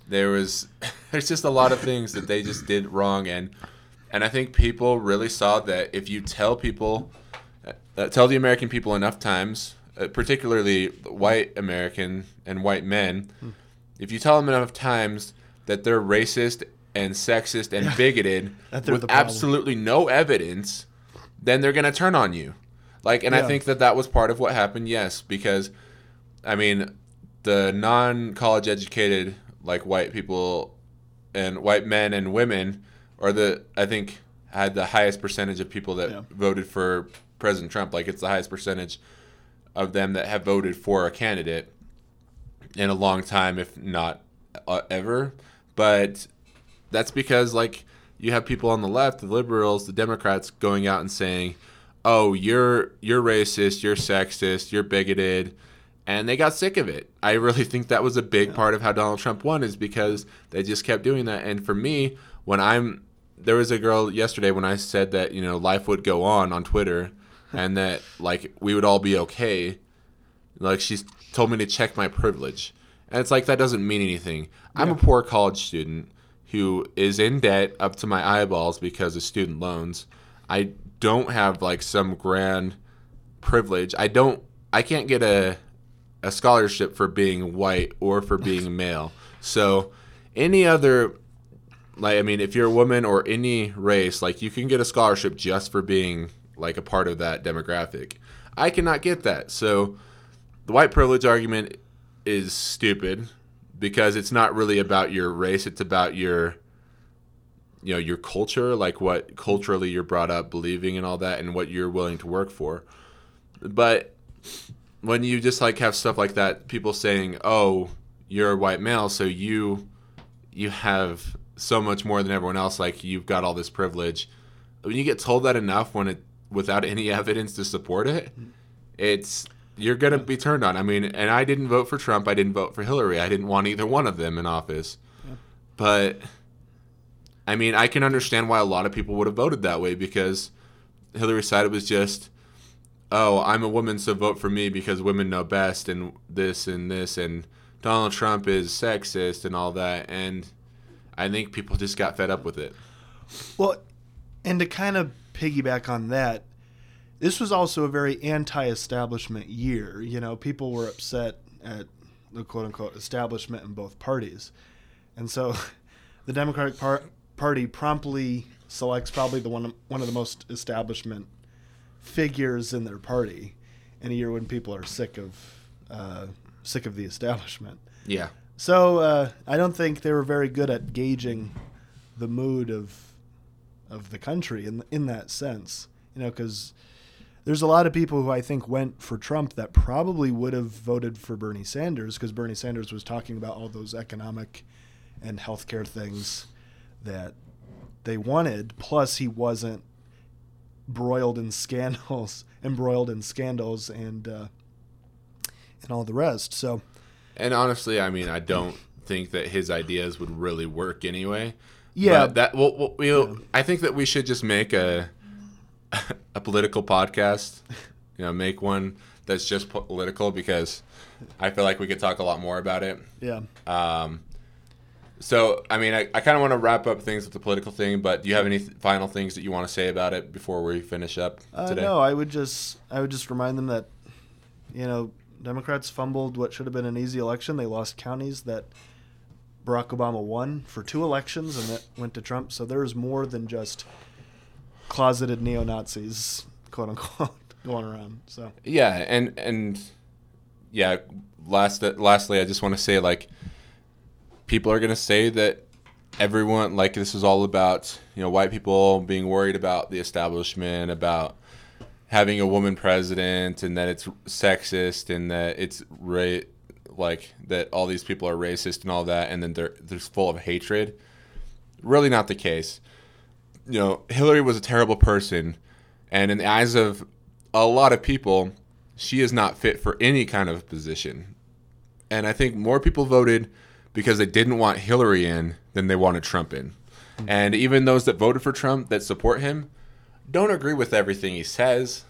Speaker 4: there was there's just a lot of things that they just did wrong, and and I think people really saw that if you tell people, uh, tell the American people enough times, uh, particularly white American and white men, hmm. if you tell them enough times that they're racist and sexist and bigoted with absolutely no evidence, then they're going to turn on you. Like, and yeah. I think that that was part of what happened, yes, because, I mean, the non-college educated, like, white people and white men and women are the, I think, had the highest percentage of people that yeah. voted for President Trump. Like, it's the highest percentage of them that have voted for a candidate in a long time, if not uh, ever. But that's because, like, you have people on the left, the liberals, the Democrats, going out and saying, oh, you're you're racist, you're sexist, you're bigoted, and they got sick of it. I really think that was a big yeah. part of how Donald Trump won, is because they just kept doing that. And for me, when I'm there was a girl yesterday when I said that, you know, life would go on on Twitter and that, like, we would all be okay. Like, she told me to check my privilege. And it's like, that doesn't mean anything. Yeah. I'm a poor college student who is in debt up to my eyeballs because of student loans. I don't have, like, some grand privilege. I don't I can't get a a scholarship for being white or for being male. So any other, like, I mean, if you're a woman or any race, like, you can get a scholarship just for being, like, a part of that demographic. I cannot get that. So the white privilege argument is stupid because it's not really about your race. It's about your, you know, your culture, like what culturally you're brought up believing and all that, and what you're willing to work for. But when you just, like, have stuff like that, people saying, oh, you're a white male, so you you have so much more than everyone else, like, you've got all this privilege. When you get told that enough when it without any evidence to support it, it's you're going to be turned on. I mean, and I didn't vote for Trump. I didn't vote for Hillary. I didn't want either one of them in office. Yeah. But, I mean, I can understand why a lot of people would have voted that way, because Hillary's side, it was just, oh, I'm a woman, so vote for me because women know best, and this and this, and Donald Trump is sexist and all that. And I think people just got fed up with it.
Speaker 2: Well, and to kind of piggyback on that, this was also a very anti-establishment year. You know, people were upset at the quote-unquote establishment in both parties. And so the Democratic par- Party promptly selects probably the one, one of the most establishment figures in their party in a year when people are sick of uh, sick of the establishment.
Speaker 4: Yeah.
Speaker 2: So uh, I don't think they were very good at gauging the mood of of the country in in that sense. You know, because there's a lot of people who I think went for Trump that probably would have voted for Bernie Sanders, because Bernie Sanders was talking about all those economic and healthcare things that they wanted. Plus, he wasn't broiled in scandals, embroiled in scandals, and uh, and all the rest. So,
Speaker 4: and honestly, I mean, I don't think that his ideas would really work anyway.
Speaker 2: Yeah,
Speaker 4: but that well, well, you know, yeah. I think that we should just make a a political podcast. You know, make one that's just political, because I feel like we could talk a lot more about it.
Speaker 2: Yeah.
Speaker 4: Um. So, I mean, I, I kind of want to wrap up things with the political thing, but do you have any th- final things that you want to say about it before we finish up today?
Speaker 2: Uh, no, I would just I would just remind them that, you know, Democrats fumbled what should have been an easy election. They lost counties that Barack Obama won for two elections, and that went to Trump. So there is more than just closeted neo-Nazis, quote unquote, going around. So
Speaker 4: yeah, and and yeah, last lastly, I just want to say, like, people are going to say that everyone, like, this is all about, you know, white people being worried about the establishment, about having a woman president, and that it's sexist, and that it's ra- like that all these people are racist and all that, and then they're they're full of hatred. Really not the case. You know, Hillary was a terrible person, and in the eyes of a lot of people, she is not fit for any kind of position. And I think more people voted because they didn't want Hillary in than they wanted Trump in. Mm-hmm. And even those that voted for Trump, that support him, don't agree with everything he says,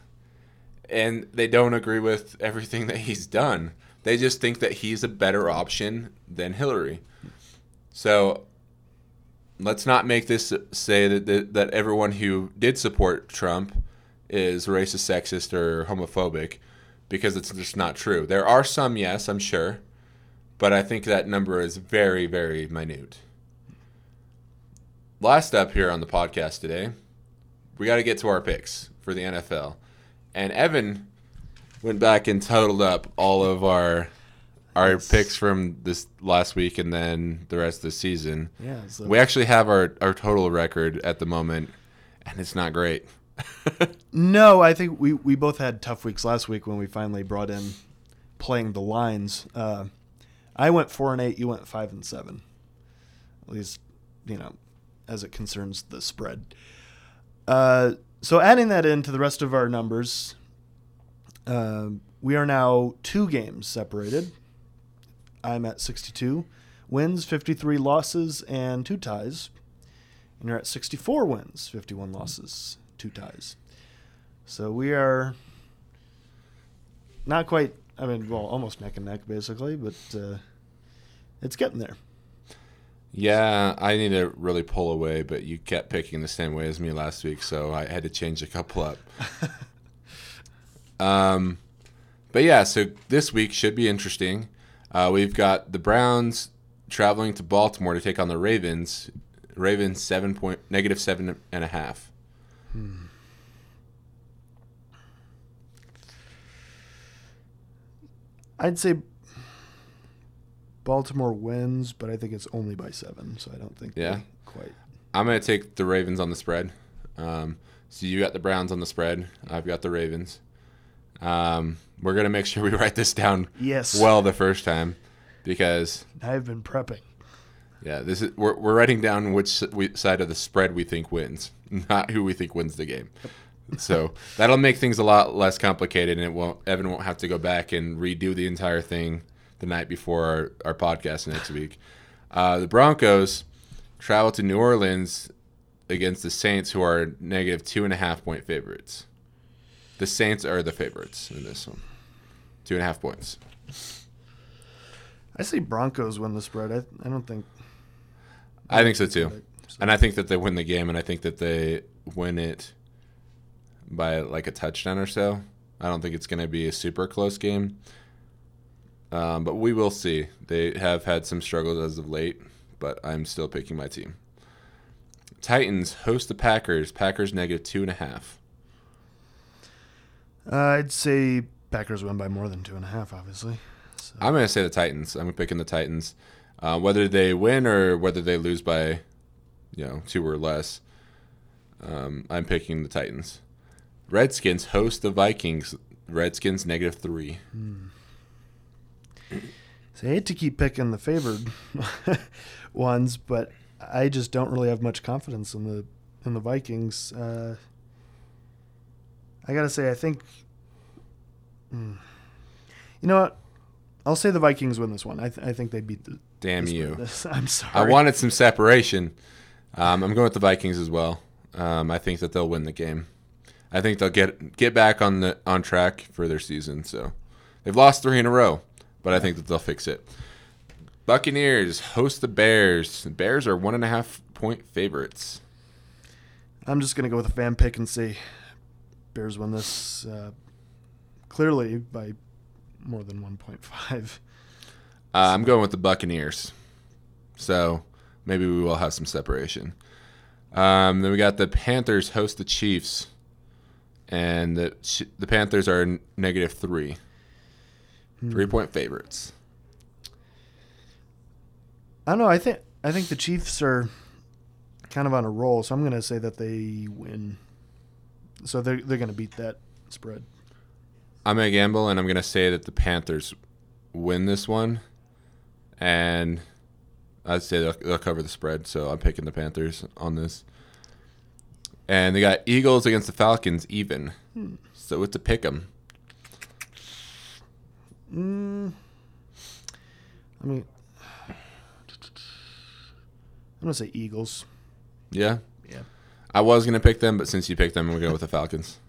Speaker 4: and they don't agree with everything that he's done. They just think that he's a better option than Hillary. So let's not make this say that, that that everyone who did support Trump is racist, sexist, or homophobic, because it's just not true. There are some, yes, I'm sure, but I think that number is very, very minute. Last up here on the podcast today, we got to get to our picks for the N F L. And Evan went back and totaled up all of our our
Speaker 2: Yes.
Speaker 4: picks from this last week and then the rest of the season.
Speaker 2: Yeah. So
Speaker 4: We actually have our, our total record at the moment, and it's not great.
Speaker 2: No, I think we, we both had tough weeks last week when we finally brought in playing the lines. Uh, I went four and eight. You went five and seven. At least, you know, as it concerns the spread. Uh, so adding that into the rest of our numbers, uh, we are now two games separated. I'm at sixty-two wins, fifty-three losses, and two ties. And you're at sixty-four wins, fifty-one losses, two ties. So we are not quite, I mean, well, almost neck and neck, basically, but uh, it's getting there.
Speaker 4: Yeah, I need to really pull away, but you kept picking the same way as me last week, so I had to change a couple up. um, but yeah, so this week should be interesting. Uh, we've got the Browns traveling to Baltimore to take on the Ravens. Ravens seven point negative seven and a half.
Speaker 2: Hmm. I'd say Baltimore wins, but I think it's only by seven, so I don't think
Speaker 4: Yeah.
Speaker 2: they quite.
Speaker 4: I'm going to take the Ravens on the spread. Um, so you got the Browns on the spread. I've got the Ravens. Um, we're going to make sure we write this down
Speaker 2: Yes.
Speaker 4: well the first time because,
Speaker 2: I've been prepping.
Speaker 4: yeah, this is we're, we're writing down which we, side of the spread we think wins, not who we think wins the game. So that'll make things a lot less complicated, and it won't. Evan won't have to go back and redo the entire thing the night before our, our podcast next week. Uh, the Broncos travel to New Orleans against the Saints, who are negative two and a half point favorites. The Saints are the favorites in this one. Two and a half points.
Speaker 2: I say Broncos win the spread. I, I don't think.
Speaker 4: I think so too.
Speaker 2: So-
Speaker 4: And I think that they win the game, and I think that they win it by like a touchdown or so. I don't think it's going to be a super close game. Um, but we will see. They have had some struggles as of late, but I'm still picking my team. Titans host the Packers. Packers negative two and a half.
Speaker 2: Uh, I'd say Packers win by more than two and a half, obviously. So.
Speaker 4: I'm going to say the Titans. I'm picking the Titans. Uh, whether they win or whether they lose by, you know, two or less, um, I'm picking the Titans. Redskins host the Vikings. Redskins negative three.
Speaker 2: Hmm. So I hate to keep picking the favored ones, but I just don't really have much confidence in the in the Vikings. Uh, I gotta say, I think. Mm, you know what? I'll say the Vikings win this one. I th- I think they beat the.
Speaker 4: Damn
Speaker 2: this-
Speaker 4: you.
Speaker 2: This. I'm sorry.
Speaker 4: I wanted some separation. Um, I'm going with the Vikings as well. Um, I think that they'll win the game. I think they'll get get back on the on track for their season. So they've lost three in a row, but I think that they'll fix it. Buccaneers host the Bears. The Bears are one and a half point favorites.
Speaker 2: I'm just gonna go with a fan pick and say Bears win this uh, clearly by more than one point five.
Speaker 4: Uh, I'm going with the Buccaneers. So maybe we will have some separation. Um, then we got the Panthers host the Chiefs, and the the Panthers are n- negative three,
Speaker 2: Hmm.
Speaker 4: three point favorites.
Speaker 2: I don't know. I think I think the Chiefs are kind of on a roll, so I'm going to say that they win. So they're they're going to beat that spread.
Speaker 4: I'm gonna gamble, and I'm gonna say that the Panthers win this one, and I'd say they'll, they'll cover the spread. So I'm picking the Panthers on this. And they got Eagles against the Falcons even,
Speaker 2: Hmm.
Speaker 4: so it's a pick 'em.
Speaker 2: Mm, I mean, I'm going to say Eagles.
Speaker 4: Yeah.
Speaker 2: Yeah.
Speaker 4: I was going to pick them, but since you picked them, I'm going to go with the Falcons.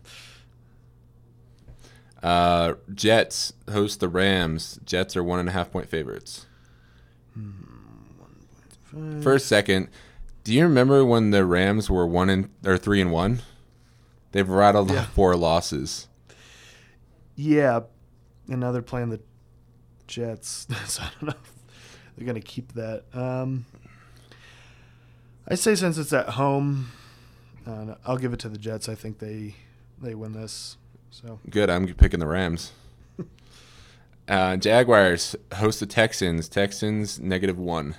Speaker 4: Uh, Jets host the Rams. Jets are one and a half point favorites.
Speaker 2: Hmm, one point Five.
Speaker 4: For a second, do you remember when the Rams were one and or three and one? They've rattled
Speaker 2: Yeah.
Speaker 4: off four losses.
Speaker 2: Yeah, and now they're playing the Jets, so I don't know if they're going to keep that. Um, I say since it's at home, uh, I'll give it to the Jets. I think they they win this. So
Speaker 4: Good, I'm picking the Rams. uh, Jaguars host the Texans. Texans negative one.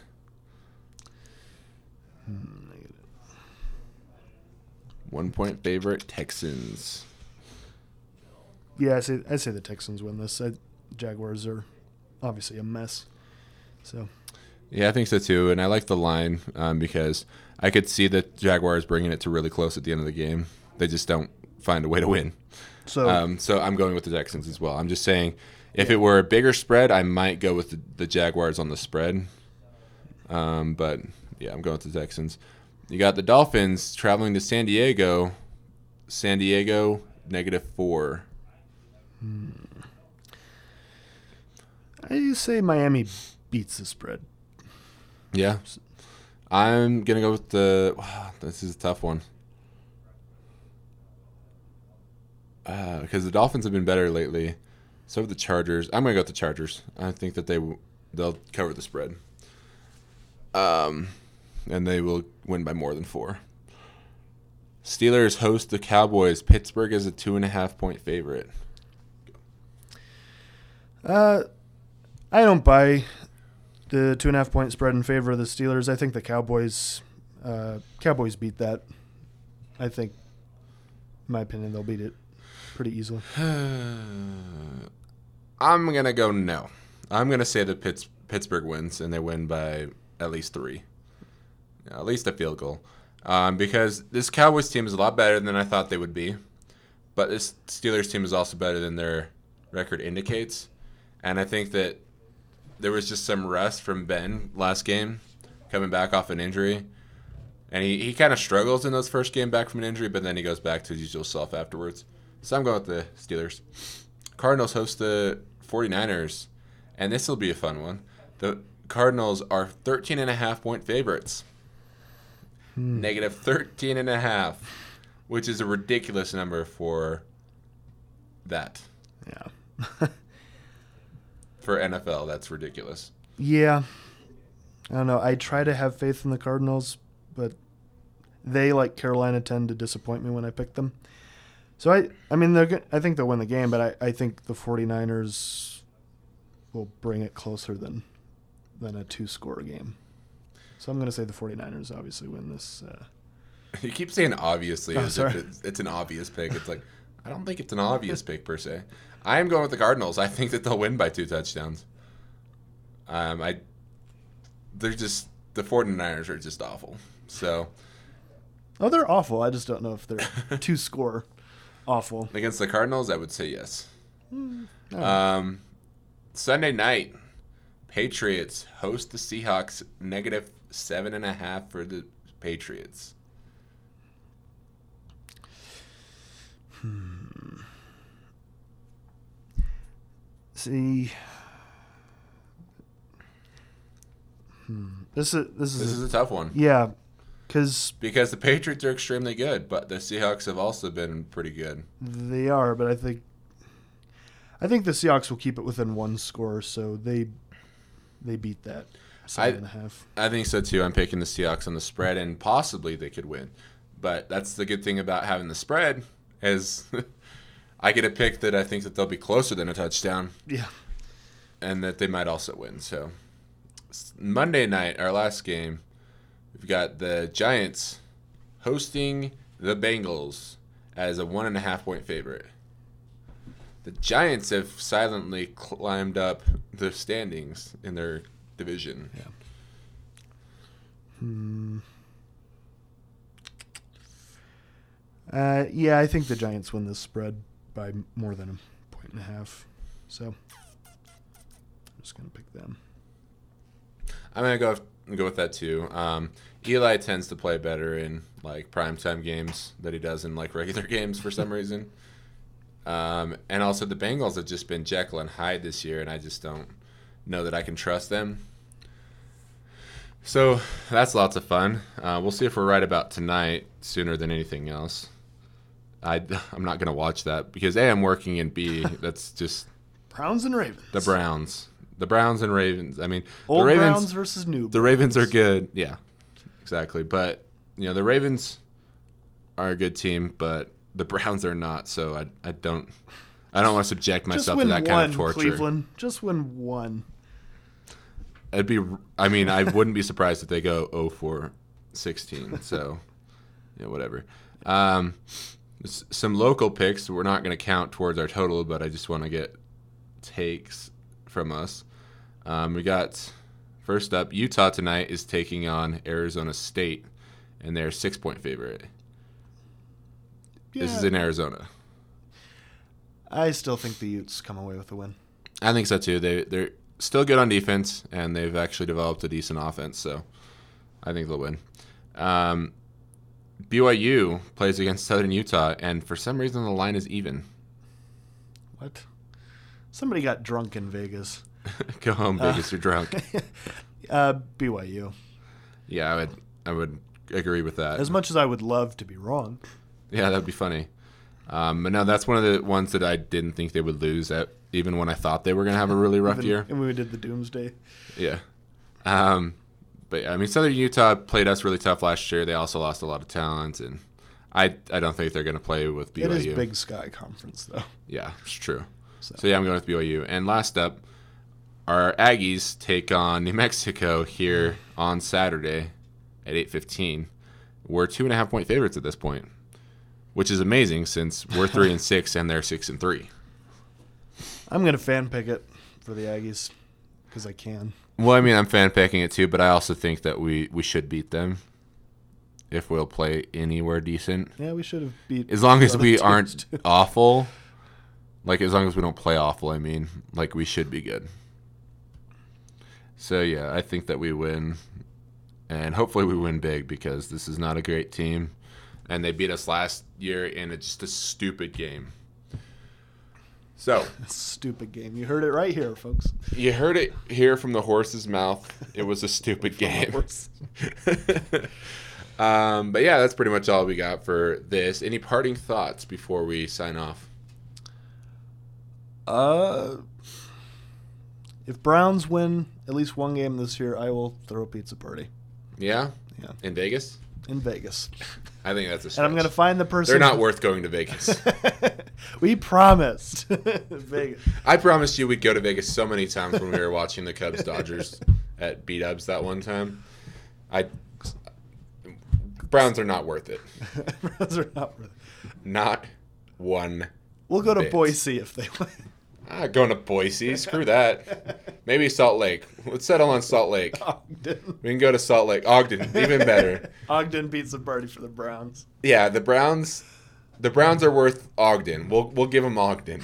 Speaker 4: One point favorite, Texans.
Speaker 2: yeah, I say I say the Texans win this. I, Jaguars are obviously a mess. So
Speaker 4: Yeah, I think so too. And I like the line um, because I could see the Jaguars bringing it to really close at the end of the game. They just don't find a way to win.
Speaker 2: so
Speaker 4: Um, so I'm going with the Texans as well. I'm just saying, if it were a bigger spread, I might go with the, the Jaguars on the spread. Um, but yeah, I'm going with the Texans. You got the Dolphins traveling to San Diego. San Diego negative four.
Speaker 2: I say Miami beats the spread.
Speaker 4: Yeah, I'm gonna go with the. Wow, this is a tough one. Because the Dolphins have been better lately. So have the Chargers. I'm gonna go with the Chargers. I think that they w- they'll cover the spread. Um, and they will win by more than four. Steelers host the Cowboys. Pittsburgh is a two and a half point favorite.
Speaker 2: Uh, I don't buy the two and a half point spread in favor of the Steelers. I think the Cowboys, uh, Cowboys beat that. I think, in my opinion, they'll beat it pretty easily.
Speaker 4: I'm gonna go no. I'm gonna say that Pitts, Pittsburgh wins and they win by at least three, yeah, at least a field goal. Um, because this Cowboys team is a lot better than I thought they would be, but this Steelers team is also better than their record indicates. And I think that there was just some rust from Ben last game, coming back off an injury. And he, he kind of struggles in those first game back from an injury, but then he goes back to his usual self afterwards. So I'm going with the Steelers. Cardinals host the 49ers, and this will be a fun one. The Cardinals are thirteen and a half point favorites.
Speaker 2: Hmm.
Speaker 4: Negative thirteen and a half, which is a ridiculous number for that.
Speaker 2: Yeah.
Speaker 4: For N F L, that's ridiculous.
Speaker 2: Yeah. I don't know. I try to have faith in the Cardinals, but they, like Carolina, tend to disappoint me when I pick them. So, I I mean, they're good. I think they'll win the game, but I, I think the 49ers will bring it closer than than a two-score game. So I'm going to say the 49ers obviously win this. Uh,
Speaker 4: You keep saying obviously
Speaker 2: Oh,
Speaker 4: as
Speaker 2: sorry.
Speaker 4: if it's, it's an obvious pick. It's like, I don't think it's an obvious pick per se. I am going with the Cardinals. I think that they'll win by two touchdowns. Um, I, they're just, the 49ers are just awful. So
Speaker 2: oh, they're awful. I just don't know if they're two-score awful.
Speaker 4: against the Cardinals, I would say yes.
Speaker 2: Mm, I don't know.
Speaker 4: Um, Sunday night, Patriots host the Seahawks, negative seven and a half for the Patriots.
Speaker 2: Hmm. See, hmm. this is this is,
Speaker 4: This is a tough one.
Speaker 2: yeah, because
Speaker 4: Because the Patriots are extremely good, but the Seahawks have also been pretty good.
Speaker 2: they are. But I think I think the Seahawks will keep it within one score, so they they beat that seven
Speaker 4: I-
Speaker 2: and a half.
Speaker 4: I think so too. I'm picking the Seahawks on the spread, and possibly they could win. But that's the good thing about having the spread is I get a pick that I think that they'll be closer than a touchdown,
Speaker 2: Yeah.
Speaker 4: and that they might also win. So s- Monday night, our last game, we've got the Giants hosting the Bengals as a one and a half point favorite. The Giants have silently climbed up the standings in their division.
Speaker 2: Yeah. Hmm. Uh, yeah, I think the Giants win this spread by more than a point and a half. So I'm just gonna pick them.
Speaker 4: I'm gonna go go with that too. Um, Eli tends to play better in like primetime games than he does in like regular games for some reason. Um, and also the Bengals have just been Jekyll and Hyde this year, and I just don't know that I can trust them. So that's lots of fun. Uh, we'll see if we're right about tonight sooner than anything else. I, I'm not going to watch that because A, I'm working, and B, that's just
Speaker 2: Browns and Ravens.
Speaker 4: the Browns. The Browns and Ravens. I mean,
Speaker 2: Old
Speaker 4: the Ravens,
Speaker 2: Browns versus new
Speaker 4: the Ravens are good. Yeah, exactly. But, you know, the Ravens are a good team, but the Browns are not. So I, I don't I don't want to subject
Speaker 2: Just
Speaker 4: myself
Speaker 2: win
Speaker 4: to that
Speaker 2: one,
Speaker 4: kind of torture.
Speaker 2: Cleveland. Just win one.
Speaker 4: It'd be. I mean, I wouldn't be surprised if they go oh for sixteen. So, yeah, whatever. Um, s- some local picks. We're not going to count towards our total, but I just want to get takes from us. Um, we got first up. Utah tonight is taking on Arizona State, and they're six point favorite.
Speaker 2: Yeah,
Speaker 4: This is in Arizona.
Speaker 2: I still think the Utes come away with the win.
Speaker 4: I think so too. They they're still good on defense, and they've actually developed a decent offense. So, I think they'll win. Um, B Y U plays against Southern Utah, and for some reason the line is even.
Speaker 2: What? Somebody got drunk in Vegas.
Speaker 4: Go home, Vegas.
Speaker 2: Uh,
Speaker 4: You're drunk.
Speaker 2: uh, B Y U.
Speaker 4: Yeah, I would. I would agree with that.
Speaker 2: As much as I would love to be wrong.
Speaker 4: Yeah, that'd be funny. Um, but no, that's one of the ones that I didn't think they would lose at, even when I thought they were going to have a really rough
Speaker 2: Even-
Speaker 4: year.
Speaker 2: And when we did the Doomsday.
Speaker 4: Yeah. Um, but yeah, I mean, Southern Utah played us really tough last year. They also lost a lot of talent, and I I don't think they're going to play with B Y U.
Speaker 2: It is Big Sky Conference, though.
Speaker 4: Yeah, it's true.
Speaker 2: So.
Speaker 4: So yeah, I'm going with B Y U. And last up, our Aggies take on New Mexico here on Saturday at eight fifteen. We're two and a half point favorites at this point, which is amazing since we're three and six and they're six and three.
Speaker 2: I'm going to fan pick it for the Aggies because I can.
Speaker 4: Well, I mean, I'm fan picking it too, but I also think that we, we should beat them if we'll play anywhere decent.
Speaker 2: Yeah, we should have beat.
Speaker 4: As long
Speaker 2: the
Speaker 4: as
Speaker 2: other
Speaker 4: we
Speaker 2: teams,
Speaker 4: aren't
Speaker 2: too.
Speaker 4: awful, like as long as we don't play awful, I mean, like we should be good. So yeah, I think that we win, and hopefully we win big because this is not a great team, and they beat us last year in a, just a stupid game. So
Speaker 2: Stupid game. You heard it right here, folks.
Speaker 4: you heard it here from the horse's mouth. It was a stupid game. um, but yeah, that's pretty much all we got for this. Any parting thoughts before we sign off?
Speaker 2: Uh, if Browns win at least one game this year, I will throw a pizza party.
Speaker 4: Yeah?
Speaker 2: Yeah.
Speaker 4: In Vegas?
Speaker 2: In Vegas.
Speaker 4: I think that's a stretch.
Speaker 2: And I'm going to find the person.
Speaker 4: They're not worth going to Vegas.
Speaker 2: We promised. Vegas.
Speaker 4: I promised you we'd go to Vegas so many times when we were watching the Cubs Dodgers at B-Dubs that one time. I Browns are not worth it.
Speaker 2: Browns are not worth it.
Speaker 4: Not one.
Speaker 2: We'll go to
Speaker 4: bit.
Speaker 2: Boise if they win.
Speaker 4: Ah, going to Boise. Screw that. Maybe Salt Lake. Let's settle on Salt Lake.
Speaker 2: Ogden.
Speaker 4: We can go to Salt Lake. Ogden, even better.
Speaker 2: Ogden pizza party for the Browns.
Speaker 4: Yeah, the Browns. The Browns are worth Ogden. We'll we'll give them Ogden.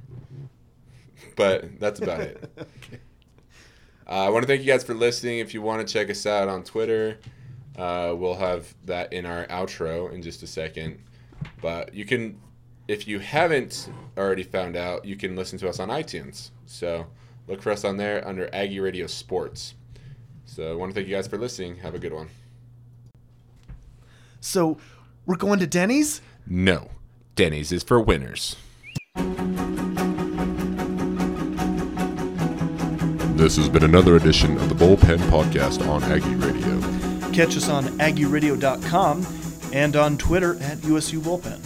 Speaker 4: But that's about it.
Speaker 2: Okay.
Speaker 4: Uh, I want to thank you guys for listening. If you want to check us out on Twitter, uh, we'll have that in our outro in just a second. But you can, if you haven't already found out, you can listen to us on iTunes. So look for us on there under Aggie Radio Sports. So I want to thank you guys for listening. Have a good one.
Speaker 2: So, we're going to Denny's?
Speaker 4: No, Denny's is for winners.
Speaker 1: This has been another edition of the Bullpen Podcast on Aggie Radio.
Speaker 2: Catch us on Aggie Radio dot com and on Twitter at U S U Bullpen.